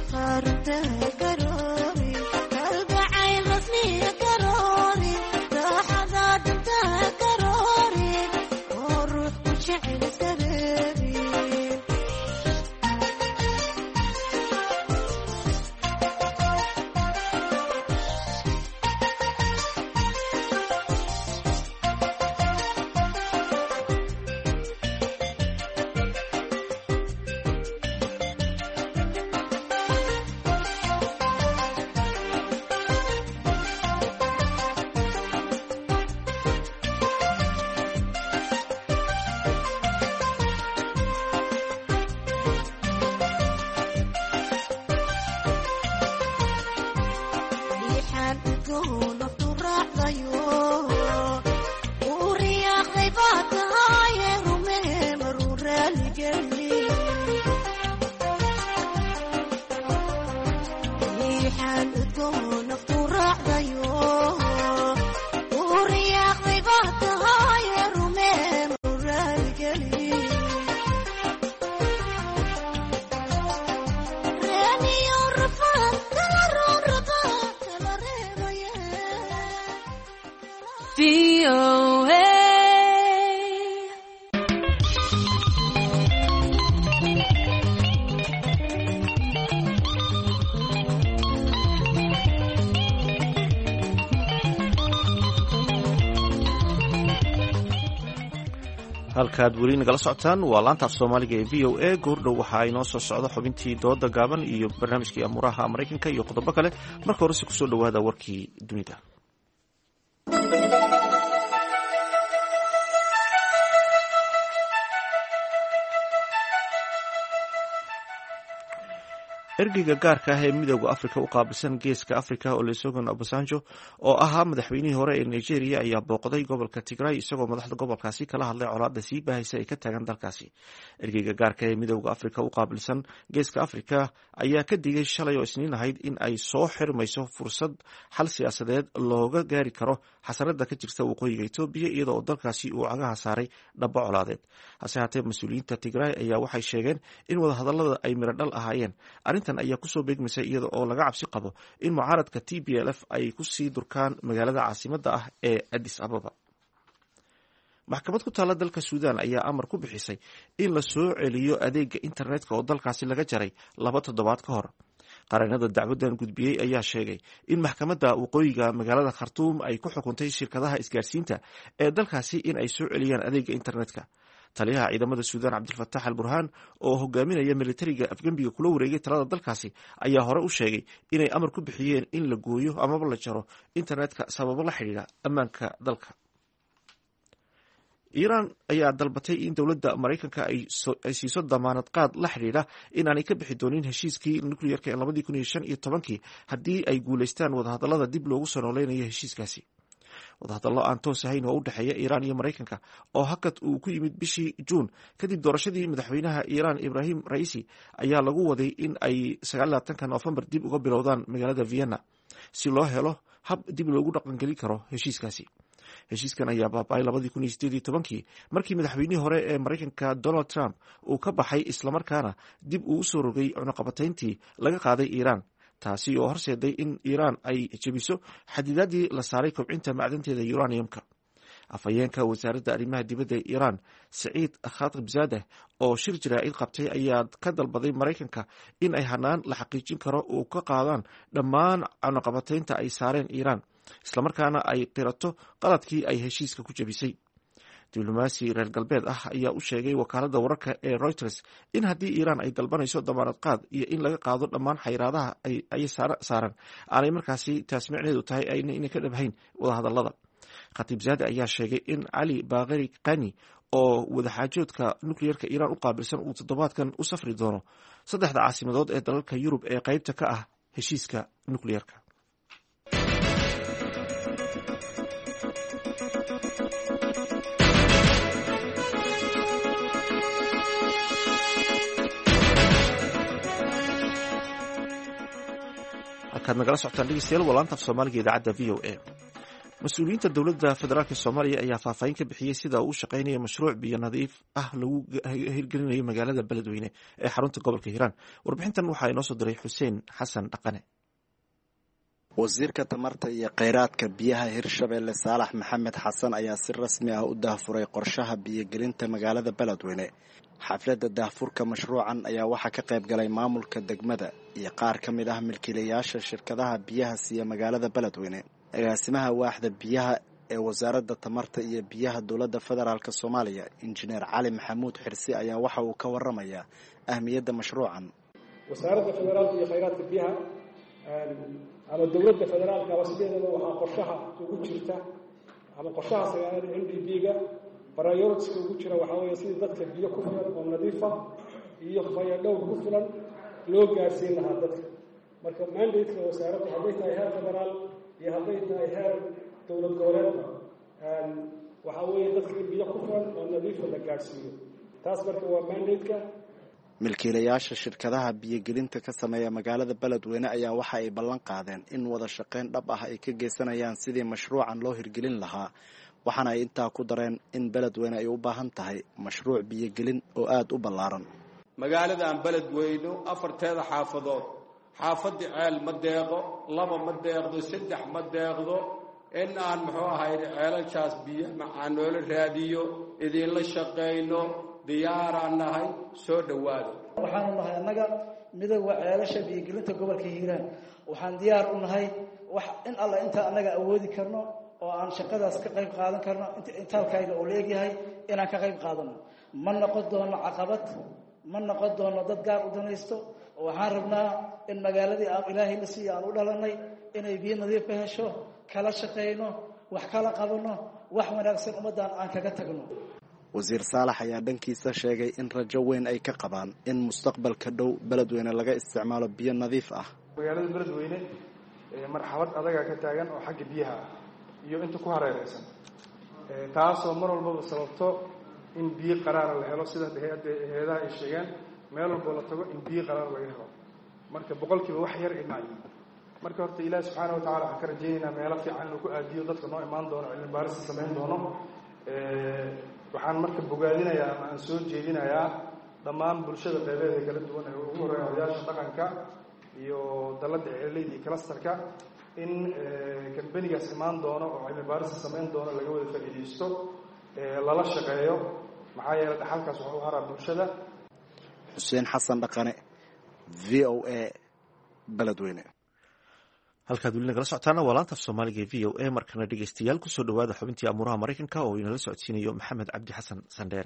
Karori, kalgacayl rasmiga karori, V O A. halkaad weli nagala socotaan waa laanta af soomaaliga ee v o a goordhow waxaa inoo soo socda xubintii dooda gaaban iyo barnaamijkii amuuraha maraykanka iyo qodobo kale marka horese kusoo dhowaada warkii dunida. ergeyga gaarka ah ee midooda afrika u qaabilsan geeska afrika olusegun obasanjo oo ahaa madaxweynihii hore ee nigeria ayaa booqday gobolka tigray isagoo madaxda gobolkaasi kala hadlay colaada sii baahaysa ay ka taagan dalkaasi. ergeyga gaarka ee midooda afrika u qaabilsan geeska afrika ayaa ka digay shalay oo isniin ahayd in ay soo xirmayso fursad xal siyaasadeed looga gaari karo xasarada ka jirta waqooyiga etoobiya iyadoo dalkaasi uu cagaha saaray dhabo colaadeed. hase haatee mas-uuliyiinta tigray ayaa waxay sheegeen in wadahadalada ay miro dhal ahaayeen. arrintan ayaa kusoo beegmaysa iyada oo laga cabsi qabo in mucaaradka t b l f ay kusii durkaan magaalada caasimada ah ee addis ababa. maxkamad ku taalla dalka suudan ayaa amar ku bixisay in la soo celiyo adeega internetka oo dalkaasi laga jaray laba toddobaad ka hor. qareenada dacwadan gudbiyey ayaa sheegay in maxkamadda waqooyiga magaalada khartuum ay ku xukuntay shirkadaha isgaarsiinta ee dalkaasi in ay soo celiyaan adeega internetka. taliyaha ciidamada suudan cabdilfatax al burhaan oo hogaaminaya militariga afgembiga kula wareegay talada dalkaasi ayaa hore u sheegay inay amar ku bixiyeen in la gooyo amaba la jaro internetka sababo la xidhiidha ammaanka dalka. iiraan ayaa dalbatay in dowladda maraykanka ay siiso damaanad qaad la xidhiidha inaanay ka bixi doonin heshiiskii nuclearka ee labadii kun iyo shan iyo tobankii haddii ay guulaystaan wadahadalada dib loogu soo nooleynayo heshiiskaasi. wadahadallo aan toos ahayn oo u dhexeeya iiraan iyo maraykanka oo hakad uu ku yimid bishii juun kadib doorashadii madaxweynaha iiraan ibrahim raisi ayaa lagu waday in ay sagaalaatanka noofembar dib uga bilowdaan magaalada vienna si loo helo hab dib loogu dhaqangelin karo heshiiskaasi. heshiiskan ayaa baaba-ay labadii kun iyo sideed iyo tobankii markii madaxweynihii hore ee maraykanka donald trump uu ka baxay islamarkaana dib uu usoo rogay cunaqabatayntii laga qaaday iiraan, taasi oo horseeday in iiraan ay jebiso xadidaadii la saaray kobcinta macdanteeda uraniumka. afhayeenka wasaaradda arrimaha dibadda ee iiraan saciid khatibzadeh oo shir jaraa'id qabtay ayaa ka dalbaday maraykanka in ay hanaan la xaqiijin karo uu ka qaadaan dhammaan cunaqabataynta ay saareen iiraan islamarkaana ay qirato qaladkii ay heshiiska ku jebisay. diblomaasi reer galbeed ah ayaa u sheegay wakaalada wararka ee reuters in haddii iiraan ay dalbanayso damaanad qaad iyo in laga qaado dhammaan xayiraadaha ay saaran aanay markaasi taas micneedu tahay inay ka dhabhayn wadahadalada. khatibzade ayaa sheegay in cali baakari kani oo wadaxaajoodka nuclearka iiraan u qaabilsan uu toddobaadkan u safri doono saddexda caasimadood ee dalalka yurub ee qaybta ka ah heshiiska nuclearka. halkaad nagala socotaan dhegeystayaal waa laanta af soomaaliga idaacadda v o a. mas-uuliyiinta dowladda federaalk soomaaliya ayaa faahfaahin ka bixiyey sida uu u shaqeynayo mashruuc biyo nadiif ah lagu hirgelinayo magaalada beledweyne ee xarunta gobolka hiiraan. warbixintan waxaa inoo soo diray xuseen xasan dhaqane. wasiirka tamarta iyo kheyraadka biyaha hirshabeelle saalax maxamed xasan ayaa si rasmi ah u daahfuray qorshaha biyogelinta magaalada beledweyne. xafladda daahfurka mashruucan ayaa waxaa ka qayb galay maamulka degmada iyo qaar ka mid ah milkiilayaasha shirkadaha biyaha siiya magaalada beledweyne. agaasimaha waaxda biyaha ee wasaaradda tamarta iyo biyaha dowladda federaalk soomaaliya injineer cali maxamuud xirsi ayaa waxa uu ka waramayaa ahmiyadda mashruucan. wasaaradda federaalka iyo kheyraadka biyaha ama dowladda federaalka wasideedaba waxaa qorshaha ugu jirta ama qorshaha sagaalada n d b-ga prioritiska ugu jira waxaa weeye sidii dadka biyo ku filan oo nadiifa iyo fayadhowr ku filan loo gaarsiin lahaa dadka. marka mandateka wasaaradda hadday tahay heer federaal iyo hadday tahay heer dowlad goboleedba waxaa weeye dadka in biyo ku filan oo nadiifa la gaarsiiyo. taas marka waa mandateka. milkiilayaasha shirkadaha biyogelinta ka sameeya magaalada beledweyne ayaa waxa ay ballan qaadeen in wada shaqayn dhab ah ay ka geysanayaan sidii mashruucan loo hirgelin lahaa, waxaana ay intaa ku dareen in beledweyne ay u baahan tahay mashruuc biyogelin oo aada u ballaaran. magaaladan beledweyne afarteeda xaafadood xaafadii ceel ma deeqo, laba ma deeqdo, saddex ma deeqdo, in aan muxuu ahay ceelashaas biyo macaan noola raadiyo idinla shaqayno diyaaraan nahay soo dhowaado waxaanu nahay annaga midowga ceelasha biyogelinta gobolka hiiraan waxaan diyaar u nahay wax in alla inta annaga awoodi karno oo aan shaqadaas ka qayb qaadan karno intaalkayga oo leegyahay inaan ka qayb qaadano ma noqon doono caqabad ma noqon doono dad gaar u danaysto waxaan rabnaa in magaaladii aan ilaahay la siiyo aan u dhalanay inay biyo nadiif ka hesho kala shaqayno wax kala qabano wax wanaagsan ummaddan aan kaga tagno wasiir saalax ayaa dhankiisa sheegay in rajo weyn ay ka qabaan in mustaqbalka dhow beledweyne laga isticmaalo biyo nadiif ah magaalada beledweyne marxalad adaga ka taagan oo xagga biyaha ah iyo inta ku hareeraysan taasoo mar walbaba sababto in biyo qaraara la helo sida hay-adaha ay sheegeen meel walboo la tago in biyo qaraar laga helo marka boqolkiiba wax yar ay maayiin marka horta ilaahi subxaana watacala waxaan ka rajaynaynaa meelo fiican inuu ku aadiyo dadka noo imaan doono cilmi baarista samayn doono waxaan marka bogaadinayaa ama aan soo jeedinayaa dhammaan bulshada qeybeeda kala duwan ee ugu horreeya odayaasha dhaqanka iyo dalladda ceeleyda iyo kalastarka in kambanigaas imaan doono oo cilmi baarista samayn doono laga wada faa'iidaysto lala shaqeeyo maxaa yeelay dhaxalkaas waxu haraa bulshada xuseen xasan dhaqane v o a beledweyne halkaad weli nagala socotaana waa laanta af soomaaliga e v o a markana dhegeystayaal kusoo dhawaada xubintii amuuraha maraykanka oo inala socodsiinayo maxamed cabdi xasan sandheere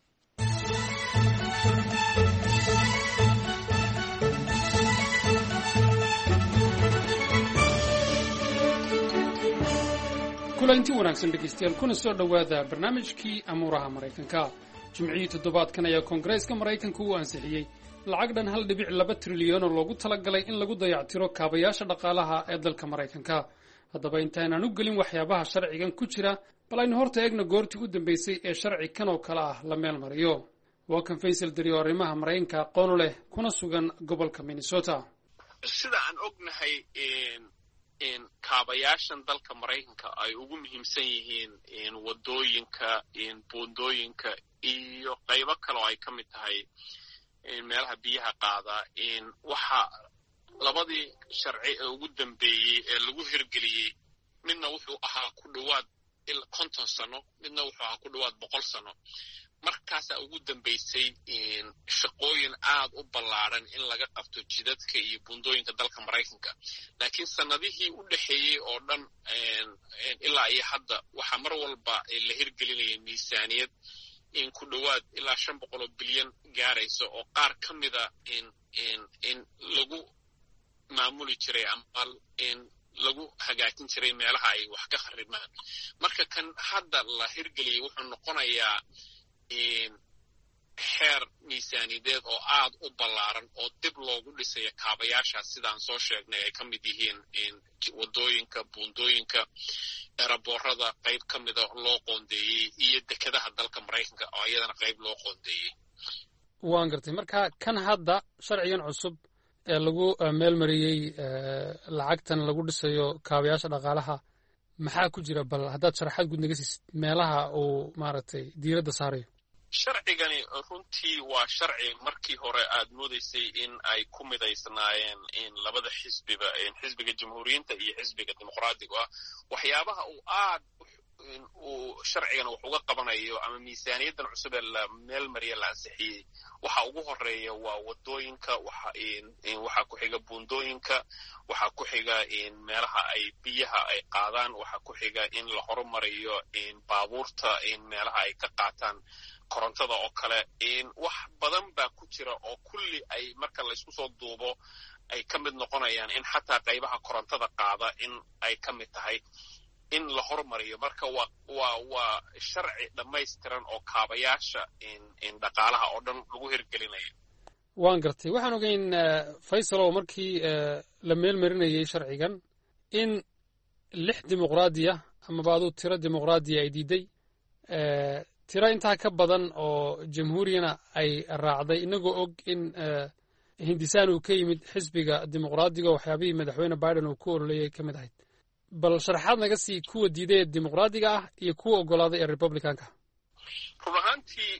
kulanti wanaagsan dhegeystayaal kuna soo dhowaada barnaamijkii amuuraha maraykanka jimcihii toddobaadkan ayaa koongareeska maraykanka uu ansixiyey lacag dhan hal dhibic laba trilyan oo loogu talagalay in lagu dayactiro kaabayaasha dhaqaalaha ee dalka maraykanka haddaba intaynaan u gelin waxyaabaha sharcigan ku jira bal aynu horta eegna goortii u dambaysay ee sharci kan oo kale ah la meel mariyo waa kan faysal dari oo arrimaha maraykanka aqoon u leh kuna sugan gobolka minnesota sida aan ognahay kaabayaashan dalka maraykanka ay ugu muhiimsan yihiin wadooyinka buundooyinka iyo qaybo kale oo ay ka mid tahay meelaha biyaha qaada waxa labadii sharci ee ugu dambeeyey ee lagu hirgeliyey midna wuxuu ahaa ku dhowaad konton sano midna wuxuu ahaa ku dhowaad boqol sano markaasaa ugu dambaysay shaqooyin aad u ballaaran in laga qabto jidadka iyo buundooyinka dalka maraykanka laakiin sanadihii u dhexeeyey oo dhan ilaa iyo hadda waxaa mar walba la hirgelinaya miisaaniyad in ku dhowaad ilaa shan boqol oo bilyan gaaraysa oo qaar ka mida in in in lagu maamuli jiray ama in lagu hagaajin jiray meelaha ay wax ka kharibmaan marka kan hadda la hirgeliyey wuxuu noqonayaa xeer miisaaniyadeed oo aad u ballaaran oo dib loogu dhisayo kaabayaashaas sidaan soo sheegnay ay ka mid yihiin wadooyinka buundooyinka eraboorada qayb ka mida loo qoondeeyey iyo dekedaha dalka maraykanka oo iyadana qayb loo qoondeeyey waan gartay marka kan hadda sharcigan cusub ee lagu meel mariyey lacagtan lagu dhisayo kaabayaasha dhaqaalaha maxaa ku jira bal haddaad sharaxaad guud naga siisid meelaha uu maaragtay diiradda saarayo sharcigani runtii waa sharci markii hore aad moodaysay in ay ku midaysnaayeen in labada xisbiba xisbiga jamhuuriyiinta iyo xisbiga dimuqraadiga ah waxyaabaha uu aad uu sharcigana wax uga qabanayo ama miisaaniyaddan cusub ee la meel mariya la ansixiyey waxa ugu horeeya waa wadooyinka waxa ku xiga buundooyinka waxa ku xiga meelaha ay biyaha ay qaadaan waxa ku xiga in la horumariyo baabuurta meelaha ay ka qaataan korontada oo kale wax badan baa ku jira oo kulli ay marka la isku soo duubo ay ka mid noqonayaan in xataa qaybaha korontada qaada in ay ka mid tahay in la horumariyo marka waa waa waa sharci dhammaystiran oo kaabayaasha in dhaqaalaha oo dhan lagu hirgelinayo waan gartay waxaan ogeyn faysal oo markii la meel marinayay sharcigan in lix dimuqraadiya amaba aduu tiro dimuqraadiya ay diiday tiro intaa ka badan oo jamhuuriyana ay raacday inagoo og in hindisaan uu ka yimid xisbiga dimuqraadiga waxyaabihii madaxweyne biden uu ku ololeeyay ka mid ahayd bal sharaxaad naga sii kuwa diiday ee dimuqraadiga ah iyo kuwa oggolaaday ee republicanka run ahaantii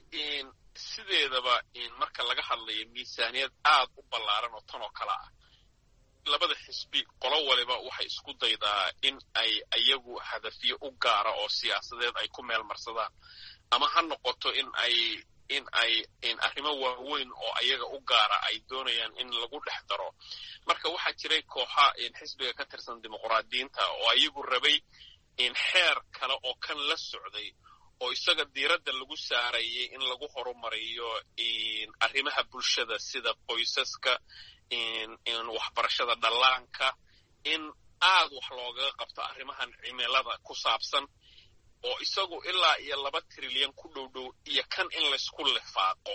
sideedaba marka laga hadlayo miisaaniyad aad u ballaaran oo tan oo kale ah labada xisbi qolo waliba waxay isku daydaa in ay iyagu hadafyo u gaara oo siyaasadeed ay ku meel marsadaan ama ha noqoto in ay in ay in arrimo waaweyn oo ayaga u gaara ay doonayaan in lagu dhex daro marka waxaa jiray kooxa in xisbiga ka tirsan dimuqraadiyiinta oo ayagu rabay in xeer kale oo kan la socday oo isaga diiradda lagu saarayay in lagu horumariyo in arrimaha bulshada sida qoysaska in in waxbarashada dhallaanka in aad wax loogaga qabto arrimahan cimilada ku saabsan oo isagu ilaa iyo laba trilyan ku dhow dhow iyo kan in laysku lifaaqo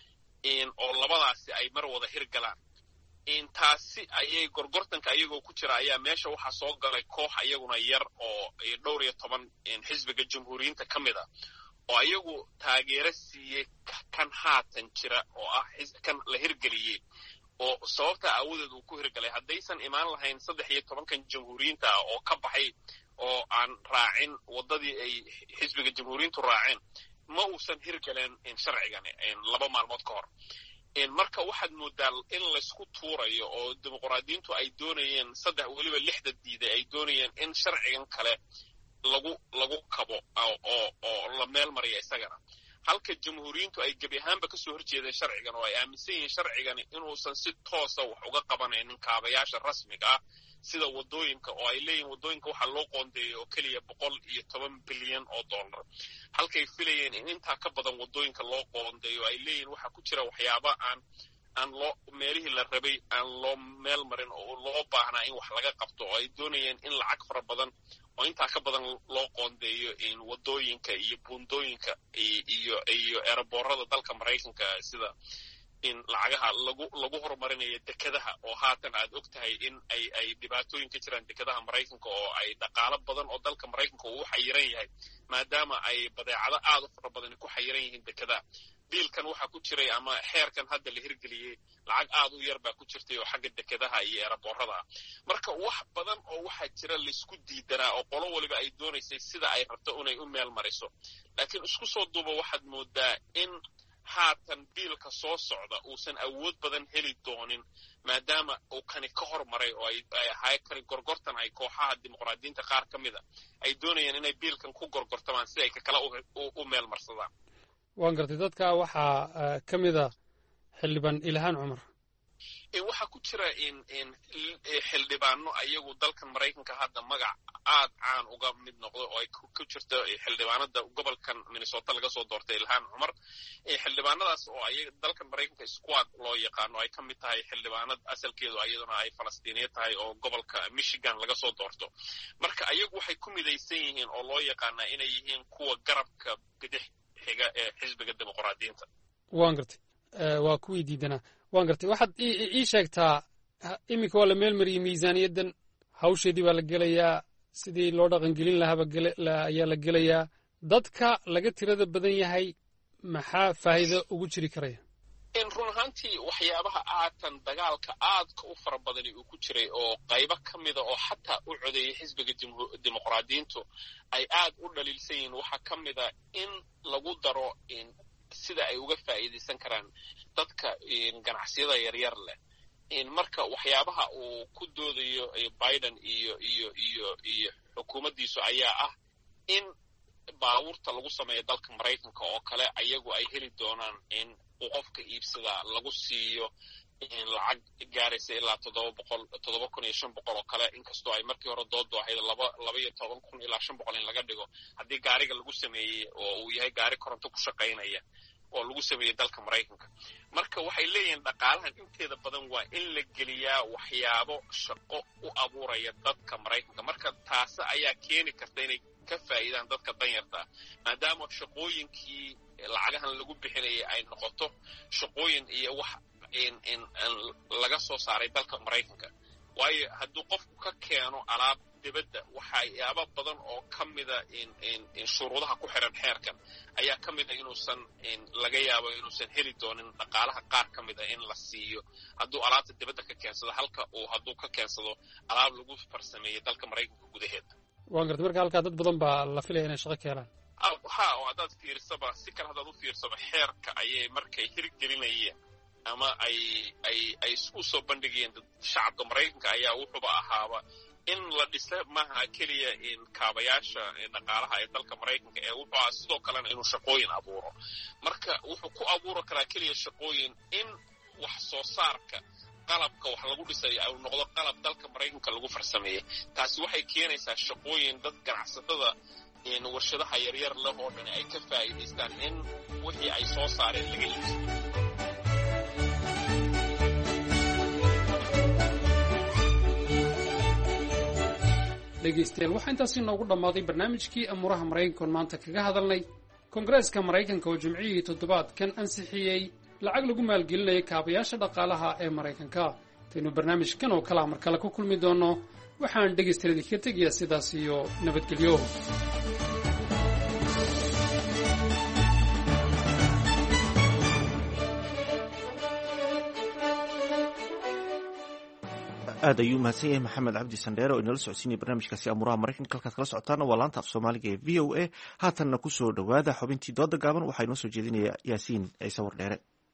in oo labadaasi ay mar wada hirgalaan in taasi ayay gorgortanka ayagoo ku jira ayaa meesha waxaa soo galay koox ayaguna yar oo dhowr iyo toban xisbiga jamhuuriyiinta ka mid a oo ayagu taageero siiyey kan haatan jira oo ah kan la hirgeliyey oo sababta aawadeed uu ku hirgalay haddaysan imaan lahayn saddex iyo tobankan jamhuuriyiinta ah oo ka baxay oo aan raacin waddadii ay xisbiga jamhuuriyiintu raaceen ma uusan hirgaleen sharcigan laba maalmood ka hor marka waxaad moodaa in laysku tuurayo oo dimuqraadiyiintu ay doonayeen saddex weliba lixda diiday ay doonayeen in sharcigan kale lagu lagu kabo oo oo la meel mariya isagana halka jamhuuriyiintu ay gebi ahaanba ka soo horjeedeen sharcigan oo ay aaminsan yihiin sharcigani inuusan si toosa wax uga qabanaynin kaabayaasha rasmiga ah sida waddooyinka oo ay leeyihin waddooyinka waxaa loo qoondeeyey oo keliya boqol iyo toban bilyan oo dollar halkay filayeen in intaa ka badan waddooyinka loo qoondeeyo ay leeyihin waxaa ku jira waxyaaba aan aan loo meelihii la rabay aan loo meel marin oo loo baahnaa in wax laga qabto oo ay doonayeen in lacag fara badan oo intaa ka badan loo qoondeeyo in waddooyinka iyo buundooyinka iyo iyo eeraboorada dalka maraykanka sida in lacagaha lagu lagu horumarinayo dekedaha oo haatan aad og tahay in ay ay dhibaatooyin ka jiraan dekedaha maraykanka oo ay dhaqaalo badan oo dalka maraykanka uu xayiran yahay maadaama ay badeecado aad u fara badan ku xayiran yihiin dekedaha biilkan waxaa ku jiray ama xeerkan hadda la hirgeliyey lacag aad u yar baa ku jirtay oo xagga dekedaha iyo eeraboorada ah marka wax badan oo waxaa jira laysku diidanaa oo qolo waliba ay doonaysay sida ay rabto inay u meel mariso laakiin isku soo duuba waxaad moodaa in haatan biilka soo socda uusan awood badan heli doonin maadaama uu kani ka hormaray oo ay ahay kani gorgortan ay kooxaha dimuqraadiyiinta qaar ka mida ay doonayeen inay biilkan ku gorgortamaan si ay kakala u meel marsadaan waan gartay dadka waxaa ka mida xildhibaan ilhaan cumar waxaa ku jira in in xildhibaano ayagu dalkan maraykanka hadda magac aad caan uga mid noqdo oo ay ku jirto xildhibaanada gobolkan minnesota laga soo doortay ilhaan cumar xildhibaanadaas oo ay dalkan maraykanka squad loo yaqaano ay ka mid tahay xildhibaanad asalkeedu iyaduna ay falastiiniya tahay oo gobolka michigan laga soo doorto marka ayagu waxay ku midaysan yihiin oo loo yaqaanaa inay yihiin kuwa garabka bidix xiga ee xisbiga dimuqraadiyiinta waan gartay waa kuwii diidanaa waan gartay waxaad ii sheegtaa iminka waa la meel mariyey miisaaniyaddan hawsheedii baa la gelayaa sidii loo dhaqangelin lahaaba ayaa la gelayaa dadka laga tirada badan yahay maxaa faa'iido ugu jiri karaya in run ahaantii waxyaabaha aatan dagaalka aadka u fara badani uu ku jiray oo qaybo ka mida oo xataa u codeeyey xisbiga dimuqraadiyiintu ay aad u dhaliilsan yihiin waxaa ka mida in lagu daro sida ay uga faa'iidaysan karaan dadka ganacsiyada yaryar leh marka waxyaabaha uu ku doodayo biden iyo iyo iyo iyo xukuumaddiisu ayaa ah in baabuurta lagu sameeyo dalka maraykanka oo kale ayagu ay heli doonaan in uu qofka iibsadaa lagu siiyo lacag gaaraysa ilaa toddoba boqol toddoba kun iyo shan boqol oo kale inkastoo ay markii hore doodu ahayd laba laba iyo toban kun ilaa shan boqol in laga dhigo haddii gaariga lagu sameeyey oo uu yahay gaari koronto ku shaqaynaya oo lagu sameeyey dalka maraykanka marka waxay leeyihiin dhaqaalahan inteeda badan waa in la geliyaa waxyaabo shaqo u abuuraya dadka maraykanka marka taasi ayaa keeni karta inay ka faa'iidaan dadka danyarta maadaama shaqooyinkii lacagahan lagu bixinayay ay noqoto shaqooyin iyo wax in in laga soo saaray dalka maraykanka waayo hadduu qofku ka keeno alaab dibadda waxyaaba badan oo ka mida in in shuruudaha ku xiran xeerkan ayaa ka mida inuusan laga yaabo inuusan heli doonin dhaqaalaha qaar ka mida in la siiyo hadduu alaabta dibadda ka keensado halka uu hadduu ka keensado alaab lagu farsameeyey dalka maraykanka gudaheeda waan gartay marka halkaa dad badan baa la filaya inay shaqo ka helaan ha oo haddaad fiirsaba si kale haddaad u fiirsaba xeerka ayay markay hirgelinayeen ama ay ay ay u soo bandhigayeen shacabka maraykanka ayaa wuxuuba ahaaba in la dhisa maaha keliya in kaabayaasha dhaqaalaha ee dalka maraykanka ee wuxuu ahaa sidoo kalena inuu shaqooyin abuuro marka wuxuu ku abuuri karaa keliya shaqooyin in wax soo saarka qalabka wax lagu dhisay ay noqdo qalab dalka maraykanka lagu farsameeyey taasi waxay keenaysaa shaqooyin dad ganacsatada in warshadaha yaryar leh oo dhan ay ka faa'iidaystaan in wixii ay soo saareen laga iibsado dhegaystayaal waxaa intaasi noogu dhammaaday barnaamijkii amuuraha maraykankoon maanta kaga hadalnay koongareeska maraykanka oo jimcihii toddobaadkan ansixiyey lacag lagu maalgelinaya kaabayaasha dhaqaalaha ee maraykanka intaynu barnaamijkan oo kalea mar kale ku kulmi doonno waxaan dhegaystayaal idinkaga tegayaa sidaas iyo nabadgelyo aad ayuu mahadsan yahay maxamed cabdi sandheere oo inala socodsiinaya barnaamijkaasi amuuraha maraykanka halkaad kala socotaana waa laanta af soomaaliga ee v o a haatanna ku soo dhowaada xubintii dooda gaaban waxaa inoo soo jeedinaya yaasiin ciise wardheere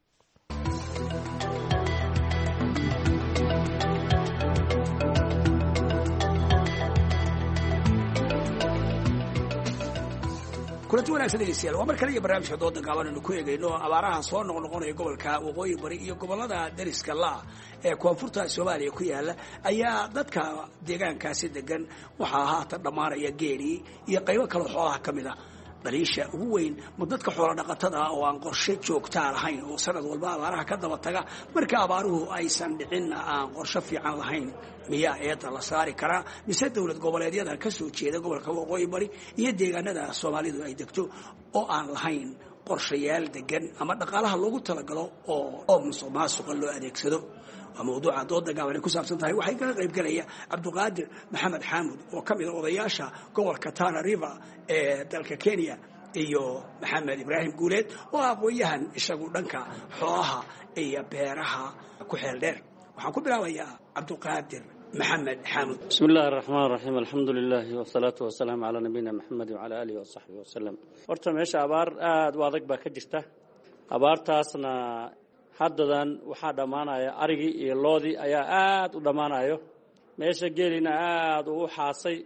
kulanti wanaagsan dhegeystayaal waa mar kale iyo barnaamijka dooda gaaban aynu ku eegayno abaaraha soo noqnoqonaya gobolka waqooyi bari iyo gobolada dariska la ee koonfurta soomaaliya ku yaala ayaa dadka deegaankaasi degan waxaa haatan dhammaanaya geelii iyo qaybo kaloo xoolaha ka mid a daliisha ugu weyn ma dadka xoola dhaqatada oo aan qorshe joogtaa lahayn oo sanad walba abaaraha ka daba taga marka abaaruhu aysan dhicinna aan qorshe fiican lahayn miyaa eedda la saari karaa mise dowlad goboleedyada ka soo jeeda gobolka waqooyi bari iyo deegaanada soomaalidu ay degto oo aan lahayn qorshayaal degan ama dhaqaalaha loogu talagalo oo oo musuq maasuqa loo adeegsado waa mawduuca dooda gaaban ay ku saabsan tahay waxay kaga qayb galaya cabdiqaadir maxamed xaamud oo ka mid a odayaasha gobolka Tana River ee dalka Kenya iyo maxamed ibraahim guuleed oo aqoon-yahan isagu dhanka xoolaha iyo beeraha ku xeel dheer waxaan ku bilaabayaa cabdiqaadir maxamed xaamud bismillaahir rahmaanir rahiim alxamdulillaah wasalaatu wasalaamu calaa nabiyina maxamed wa calaa aalihi wa sahbihi wasallam horta meesha abaar aad u adag baa ka jirta abaartaasna haddadan waxaa dhammaanaya arigii iyo loodii ayaa aad u dhammaanayo meesha geelina aad uu xaasay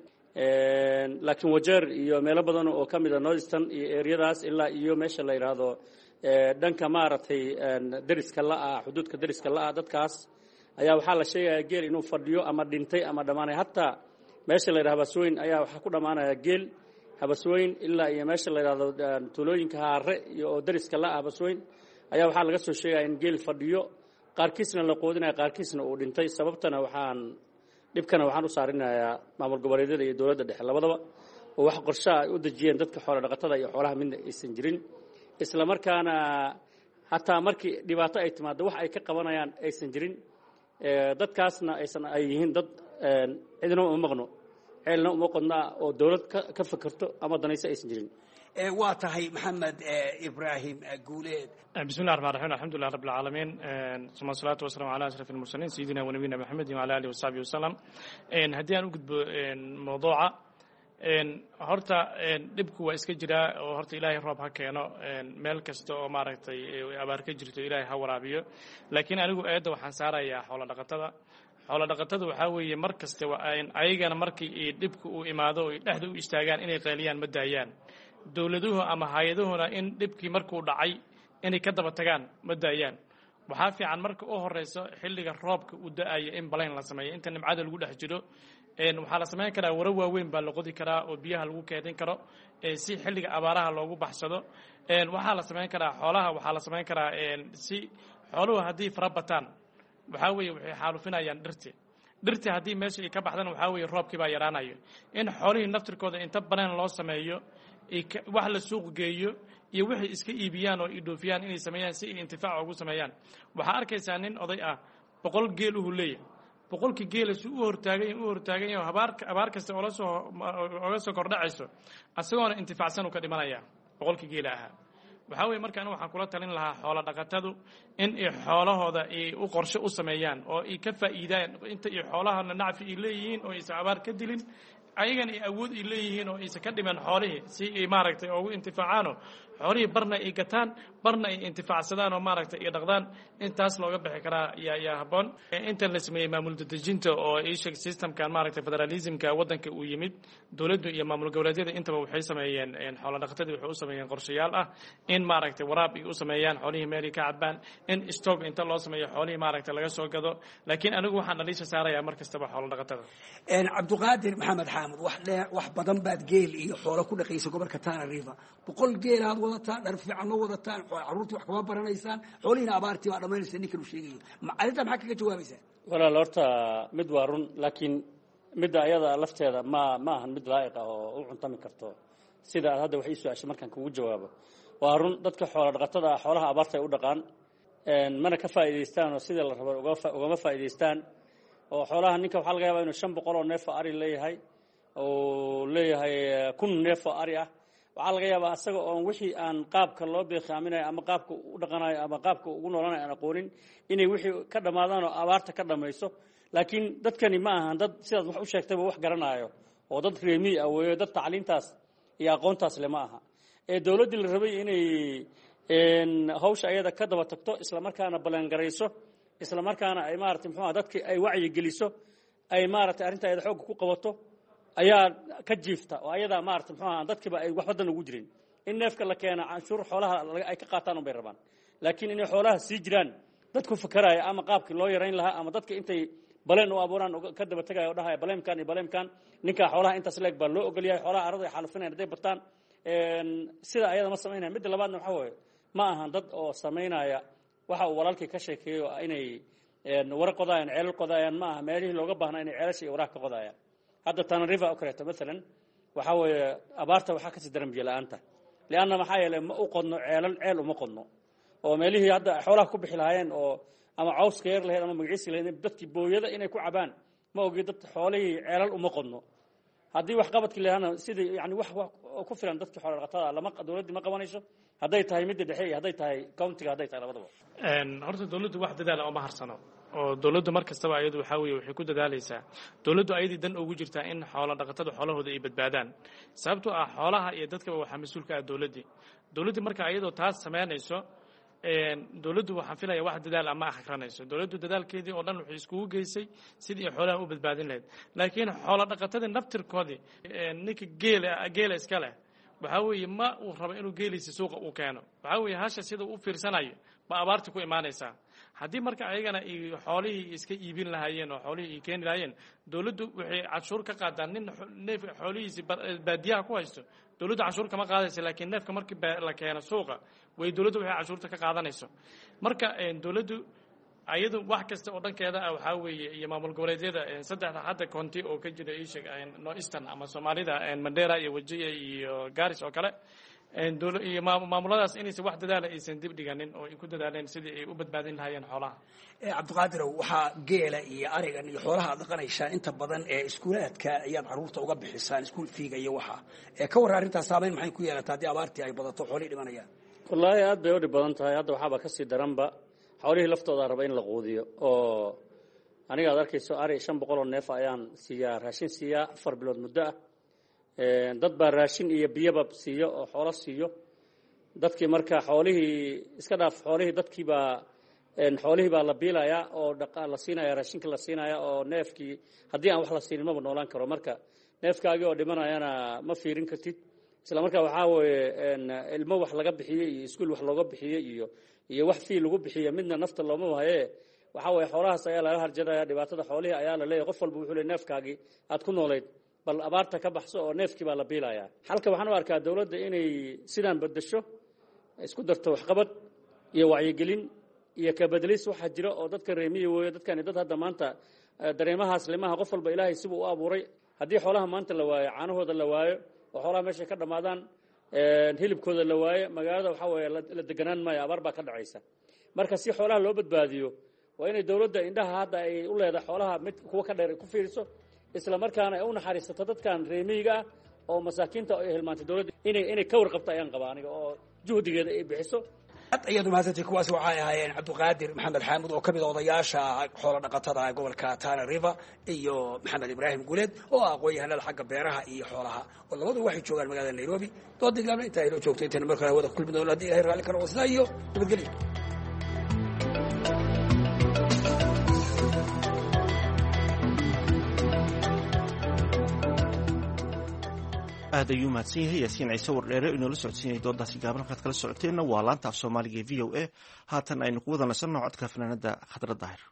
laakiin wajeer iyo meelo badan oo ka mid a northeastern iyo eryadaas ilaa iyo meesha la yidhaahdo dhanka maaragtay deriska la-ah xuduudka deriska la-ah dadkaas ayaa waxaa la sheegaya geel inuu fadhiyo ama dhintay ama dhammaanaya hataa meesha la yidhahdo habasweyn ayaa waxaa ku dhammaanaya geel habasweyn ilaa iyo meesha la yidhahdo tuulooyinka haare iyo oo deriska la-ah habasweyn ayaa waxaa laga soo sheegaya in geel fadhiyo qaarkiisna la qoodinaya qaarkiisna uu dhintay sababtana waxaan dhibkana waxaan u saarinayaa maamul goboleedyada iyo dowladda dhexe labadaba oo wax qorshe ay u dejiyeen dadka xoolo dhaqatada iyo xoolaha midna aysan jirin isla markaana hataa markii dhibaato ay timaado wax ay ka qabanayaan aysan jirin dadkaasna aysan ay yihiin dad cidna uma maqno ceelna uma qodna oo dowlad ka fakerto ama danayso aysan jirin waa tahay maxamed ibraahim guuleed bismillahi raxmaan raxiim alxamdulilah rabbi alcaalamiin suma salaatu wasalaamu calaa ashraf almursaliin sayidina wa nabiyina maxamedin wala alihi wasaxbihi wasalam haddii aan u gudbo mawduuca horta dhibku waa iska jiraa oo horta ilaahay roob ha keeno meel kasta oo maaragtay abaar ka jirto ilaahay ha waraabiyo laakiin anigu eedda waxaan saarayaa xoolo dhaqatada xoolo dhaqatada waxaa weeye mar kasta ayagana markii dhibku uu imaado oo dhexda u istaagaan inay qeeliyaan ma daayaan dowladuhu ama hay-aduhuna in dhibkii markuu dhacay inay ka daba tagaan ma daayaan waxaa fiican marka u horeyso xilliga roobka uu da-ayo in balayn la sameeyo inta nimcada lagu dhex jiro waxaa la samayn karaa waro waaweyn baa la qodi karaa oo biyaha lagu keedin karo si xilliga abaaraha loogu baxsado waxaa la samayn karaa xoolaha waxaa la samayn karaa si xooluhu haddii fara bataan waxaa weeye waxay xaalufinayaan dhirti dhirti haddii meesha ay ka baxdana waxaa weeye roobkii baa yaraanayo in xoolihii naftirkooda inta banayn loo sameeyo wax la suuq geeyo iyo waxay iska iibiyaan oo ay dhoofiyaan inay sameeyaan si ay intifaac ugu sameeyaan waxaa arkaysaa nin oday ah boqol geel uhu leeyahay boqolkii geela si u hortaagay u hortaagan yahay abaar abaar kasta oo la soo oga soo kordhacayso asagoona intifaacsan uu ka dhimanaya boqolkii geela ahaa waxaa weeye markaan waxaan kula talin lahaa xoolo dhaqatadu in ay xoolahooda ay u qorshe u sameeyaan oo ay ka faa'iidaan inta ay xoolahana nacfi ay leeyihiin oo aysan abaar ka dilin ayagan ay awood ay leeyihiin oo aysan ka dhiman xoolihii si ay maaragtay ugu intifaacaano xoolihii barna ay gataan barna ay intifaacsadaan oo maaragtay ay dhaqdaan intaas looga bixi karaa yaa yaa habboon intan la sameeyey maamul dadejinta oo isheg systemkan maaragtay federalismka waddanka uu yimid dowladdu iyo maamul goboleedyada intaba waxay sameeyeen xoolo dhaqatadii waxay u sameeyeen qorshayaal ah in maaragtay waraab ay u sameeyaan xoolihii meelay ka cabaan in stock inta loo sameeyo xoolihii maaragtay laga soo gado laakiin anigu waxaan dhaliisha saarayaa mar kastaba xoolo dhaqatada cabdiqaadir maxamed xaamud wax dheer wax badan baad geel iyo xoolo ku dhaqaysa gobolka Tana River boqol geel aad wadataan dhar fiican loo wadataan caruurtii wax kama baranaysaan xoolihiina abaartii waa dhamaynaysa ninkan uu sheegayo macallinta maxaa kaga jawaabaysaa walaal horta mid waa run laakiin midda ayada lafteeda ma ma ahan mid laa'iq ah oo u cuntami karto sida aad hadda wax ii su'aashay markaan kugu jawaabo waa run dadka xoolo dhaqatada ah xoolaha abaarta ay u dhaqaan mana ka faa'iidaystaan oo sidii la rabo ugama faa'iidaystaan oo xoolaha ninka waxaa laga yaabaa inuu shan boqol oo neef oo ari leeyahay oo leeyahay kun neef oo ari ah waxaa laga yaabaa asaga oon wixii aan qaabka loo beekaaminayo ama qaabka u dhaqanayo ama qaabka ugu noolanayo aan aqoonin inay wixii ka dhammaadaan oo abaarta ka dhammayso laakiin dadkani ma ahan dad sidaad wax u sheegtayba wax garanaayo oo dad reemiy ah weeyo dad tacliintaas iyo aqoontaas le ma aha ee dowladdii la rabay inay hawsha ayada ka daba tagto islamarkaana balangarayso islamarkaana ay maaragtay muxuu aha dadkii ay wacyi geliso ay maaragtay arrinta ayada xoogga ku qabato ayaa ka jiifta oo ayadaa maaragtay muxuu aha dadkiiba ay wax badan ugu jirin in neefka la keena canshuur xoolaha ay ka qaataan un bay rabaan laakiin inay xoolaha sii jiraan dadku fakaraya ama qaabkii loo yarayn lahaa ama dadka intay baleen u abuuraan ka daba tegaya oo dhahaya baleemkan iyo baleemkan ninkaa xoolaha intaas leeg baa loo ogol yahay xoolaha arada ay xaalufinayan hadday bataan sida ayada ma samaynaya midda labaadna waxaa weeye ma ahan dad oo samaynaya waxa uu walaalkii ka sheekeeyo inay wara qodayaan ceelal qodayaan ma aha meelihii looga baahnaa inay ceelasha iyo waraha ka qodayaan hadda Tana River oo kaleeto maalan waxaa weeye abaarta waxaa kasii daran biyo la'aanta lianna maxaa yeelay ma u qodno ceelal ceel uma qodno oo meelihii hadda xoolaha ku bixi lahaayeen oo ama cawska yar lahayd ama magaciisi lahayd dadkii booyada inay ku cabaan ma ogi dad xoolihii ceelal uma qodno haddii wax qabadkii lahaana sidii yani wax ku filan dadkii xoolo dhaqatada lama dowladdii ma qabanayso hadday tahay midda dhexe iyo hadday tahay countiga hadday tahay labadaba horta dowladdu wax dadaala uma harsano oo dowladdu mar kastaba ayadu waxaa weeye waxay ku dadaalaysaa dowladdu ayadii dan ugu jirtaa in xoolo dhaqatada xoolahooda ay badbaadaan sababtoo ah xoolaha iyo dadkaba waxaa mas-uul ka ah dowladdii dowladdii marka ayadoo taas samaynayso dowladdu waxaan filaya wax dadaal ama akhrinayso dowladdu dadaalkeedii oo dhan waxay iskugu geysay sidii ay xoolaha u badbaadin lahayd laakiin xoolo dhaqatadii naftirkoodii ninka geela geela iska leh waxaa weeye ma uu rabo inuu geeliisa suuqa uu keeno waxaa weeye hasha sida uu fiirsanayo ba abaarti ku imaanaysaa haddii marka ayagana ay xoolihii iska iibin lahaayeen oo xoolihii ay keeni lahaayeen dowladdu waxay canshuur ka qaadaan nin neef xoolihiisi baadiyaha ku haysto dowladdu canshuur kama qaadaysa laakiin neefka markii la keeno suuqa way dowladdu waxay canshuurta ka qaadanayso marka dowladdu ayadu wax kasta oo dhankeeda ah waxaa weeye iyo maamul goboleedyada saddexda hadda county oo ka jira isheg no eastern ama soomaalida Mandera iyo Wajir iyo Garis oo kale iyo maamuladaas inaysan wax dadaala aysan dib dhiganin oo ay ku dadaaleen sidii ay u badbaadin lahaayeen xoolaha cabdiqaadir waxaa geela iyo arigan iyo xoolaha dhaqanaysaan inta badan ee iskuulaadka ayaad caruurta uga bixisaan iskuul fiiga iyo waxa ee ka war arrintaas saameyn maxay ku yeelataa haddii abaartii ay badato xoolihii dhimanayaan wallaahi aad bay u dhib badan tahay hadda waxaaba kasii daranba xoolihii laftooda raba in la quudiyo oo aniga aad arkayso ari shan boqol oo neef ayaan siiyaa raashin siiyaa afar bilood muddo ah dad baa raashin iyo biyaba siiyo oo xoolo siiyo dadkii marka xoolihii iska dhaaf xoolihii dadkii baa xoolihii baa la biilayaa oo la siinaya raashinka la siinaya oo neefkii haddii aan wax la siinin maba noolaan karo marka neefkaagii oo dhimanayana ma fiirin kartid isla markaa waxaa weeye ilmo wax laga bixiyey iyo iskuul wax looga bixiyey iyo iyo wax fii lagu bixiyo midna nafta looma wahaye waxaa weeye xoolahaas ayaa laga harjadaya dhibaatada xoolihii ayaa la leeyahay qof walba wuxuu leey neefkaagii aad ku noolayd bal abaarta ka baxso oo neefkii baa la biilayaa halka waxaan u arkaa dowladda inay sidaan bedesho isku darto waxqabad iyo wacyigelin iyo kabedelis waxaa jira oo dadka reemiya weeyo dadkani dad hadda maanta dareemahaas limaha qof walba ilaahay sibuu u abuuray haddii xoolaha maanta la waayo caanahooda la waayo oo xoolaha meeshay ka dhammaadaan hilibkooda la waayo magaalada waxaa weeye la deganaan maayo abaar baa ka dhacaysa marka si xoolaha loo badbaadiyo waa inay dowladda indhaha hadda ay u leedahay xoolaha mid kuwa ka dheer ku fiiriso isla markaana ay u naxariisato dadkan reemiyiga ah oo masaakiinta ay hilmaantay dowladda inay inay ka warqabto ayaan qabaa aniga oo juhdigeeda ay bixiso iyadu maasantay kuwaas waxay ahaayeen cabdiqaadir maxamed xaamud oo ka mid odayaasha xoolo dhaqatada gobolka Tana River iyo maxamed ibraahim guleed oo aqoon-yahanada xagga beeraha iyo xoolaha oo labadu waxay joogaan magaalada Nairobi doodii gaabna inta ay joogtay inta markaa wada kulmi doona hadii ay raali karo wasna iyo nabadgelyo aad ayuu mahadsan yahay yaasiin ciise wardheere inoola socodsiinayay doodaasi gaaban halkaad kala socoteenna waa laanta af soomaaliga ee v o a haatan aynu ku wada nasanno codka fanaanada khadra daahir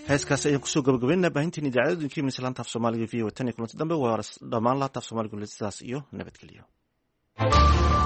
heeskaas ayaan kusoo gabagabeynaa baahintiin idaacadooyinkii mislaanta af soomaaliga v o tan iyo kulanti dambe waa dhammaan laanta af soomaaliga sidaas iyo nabadgelyo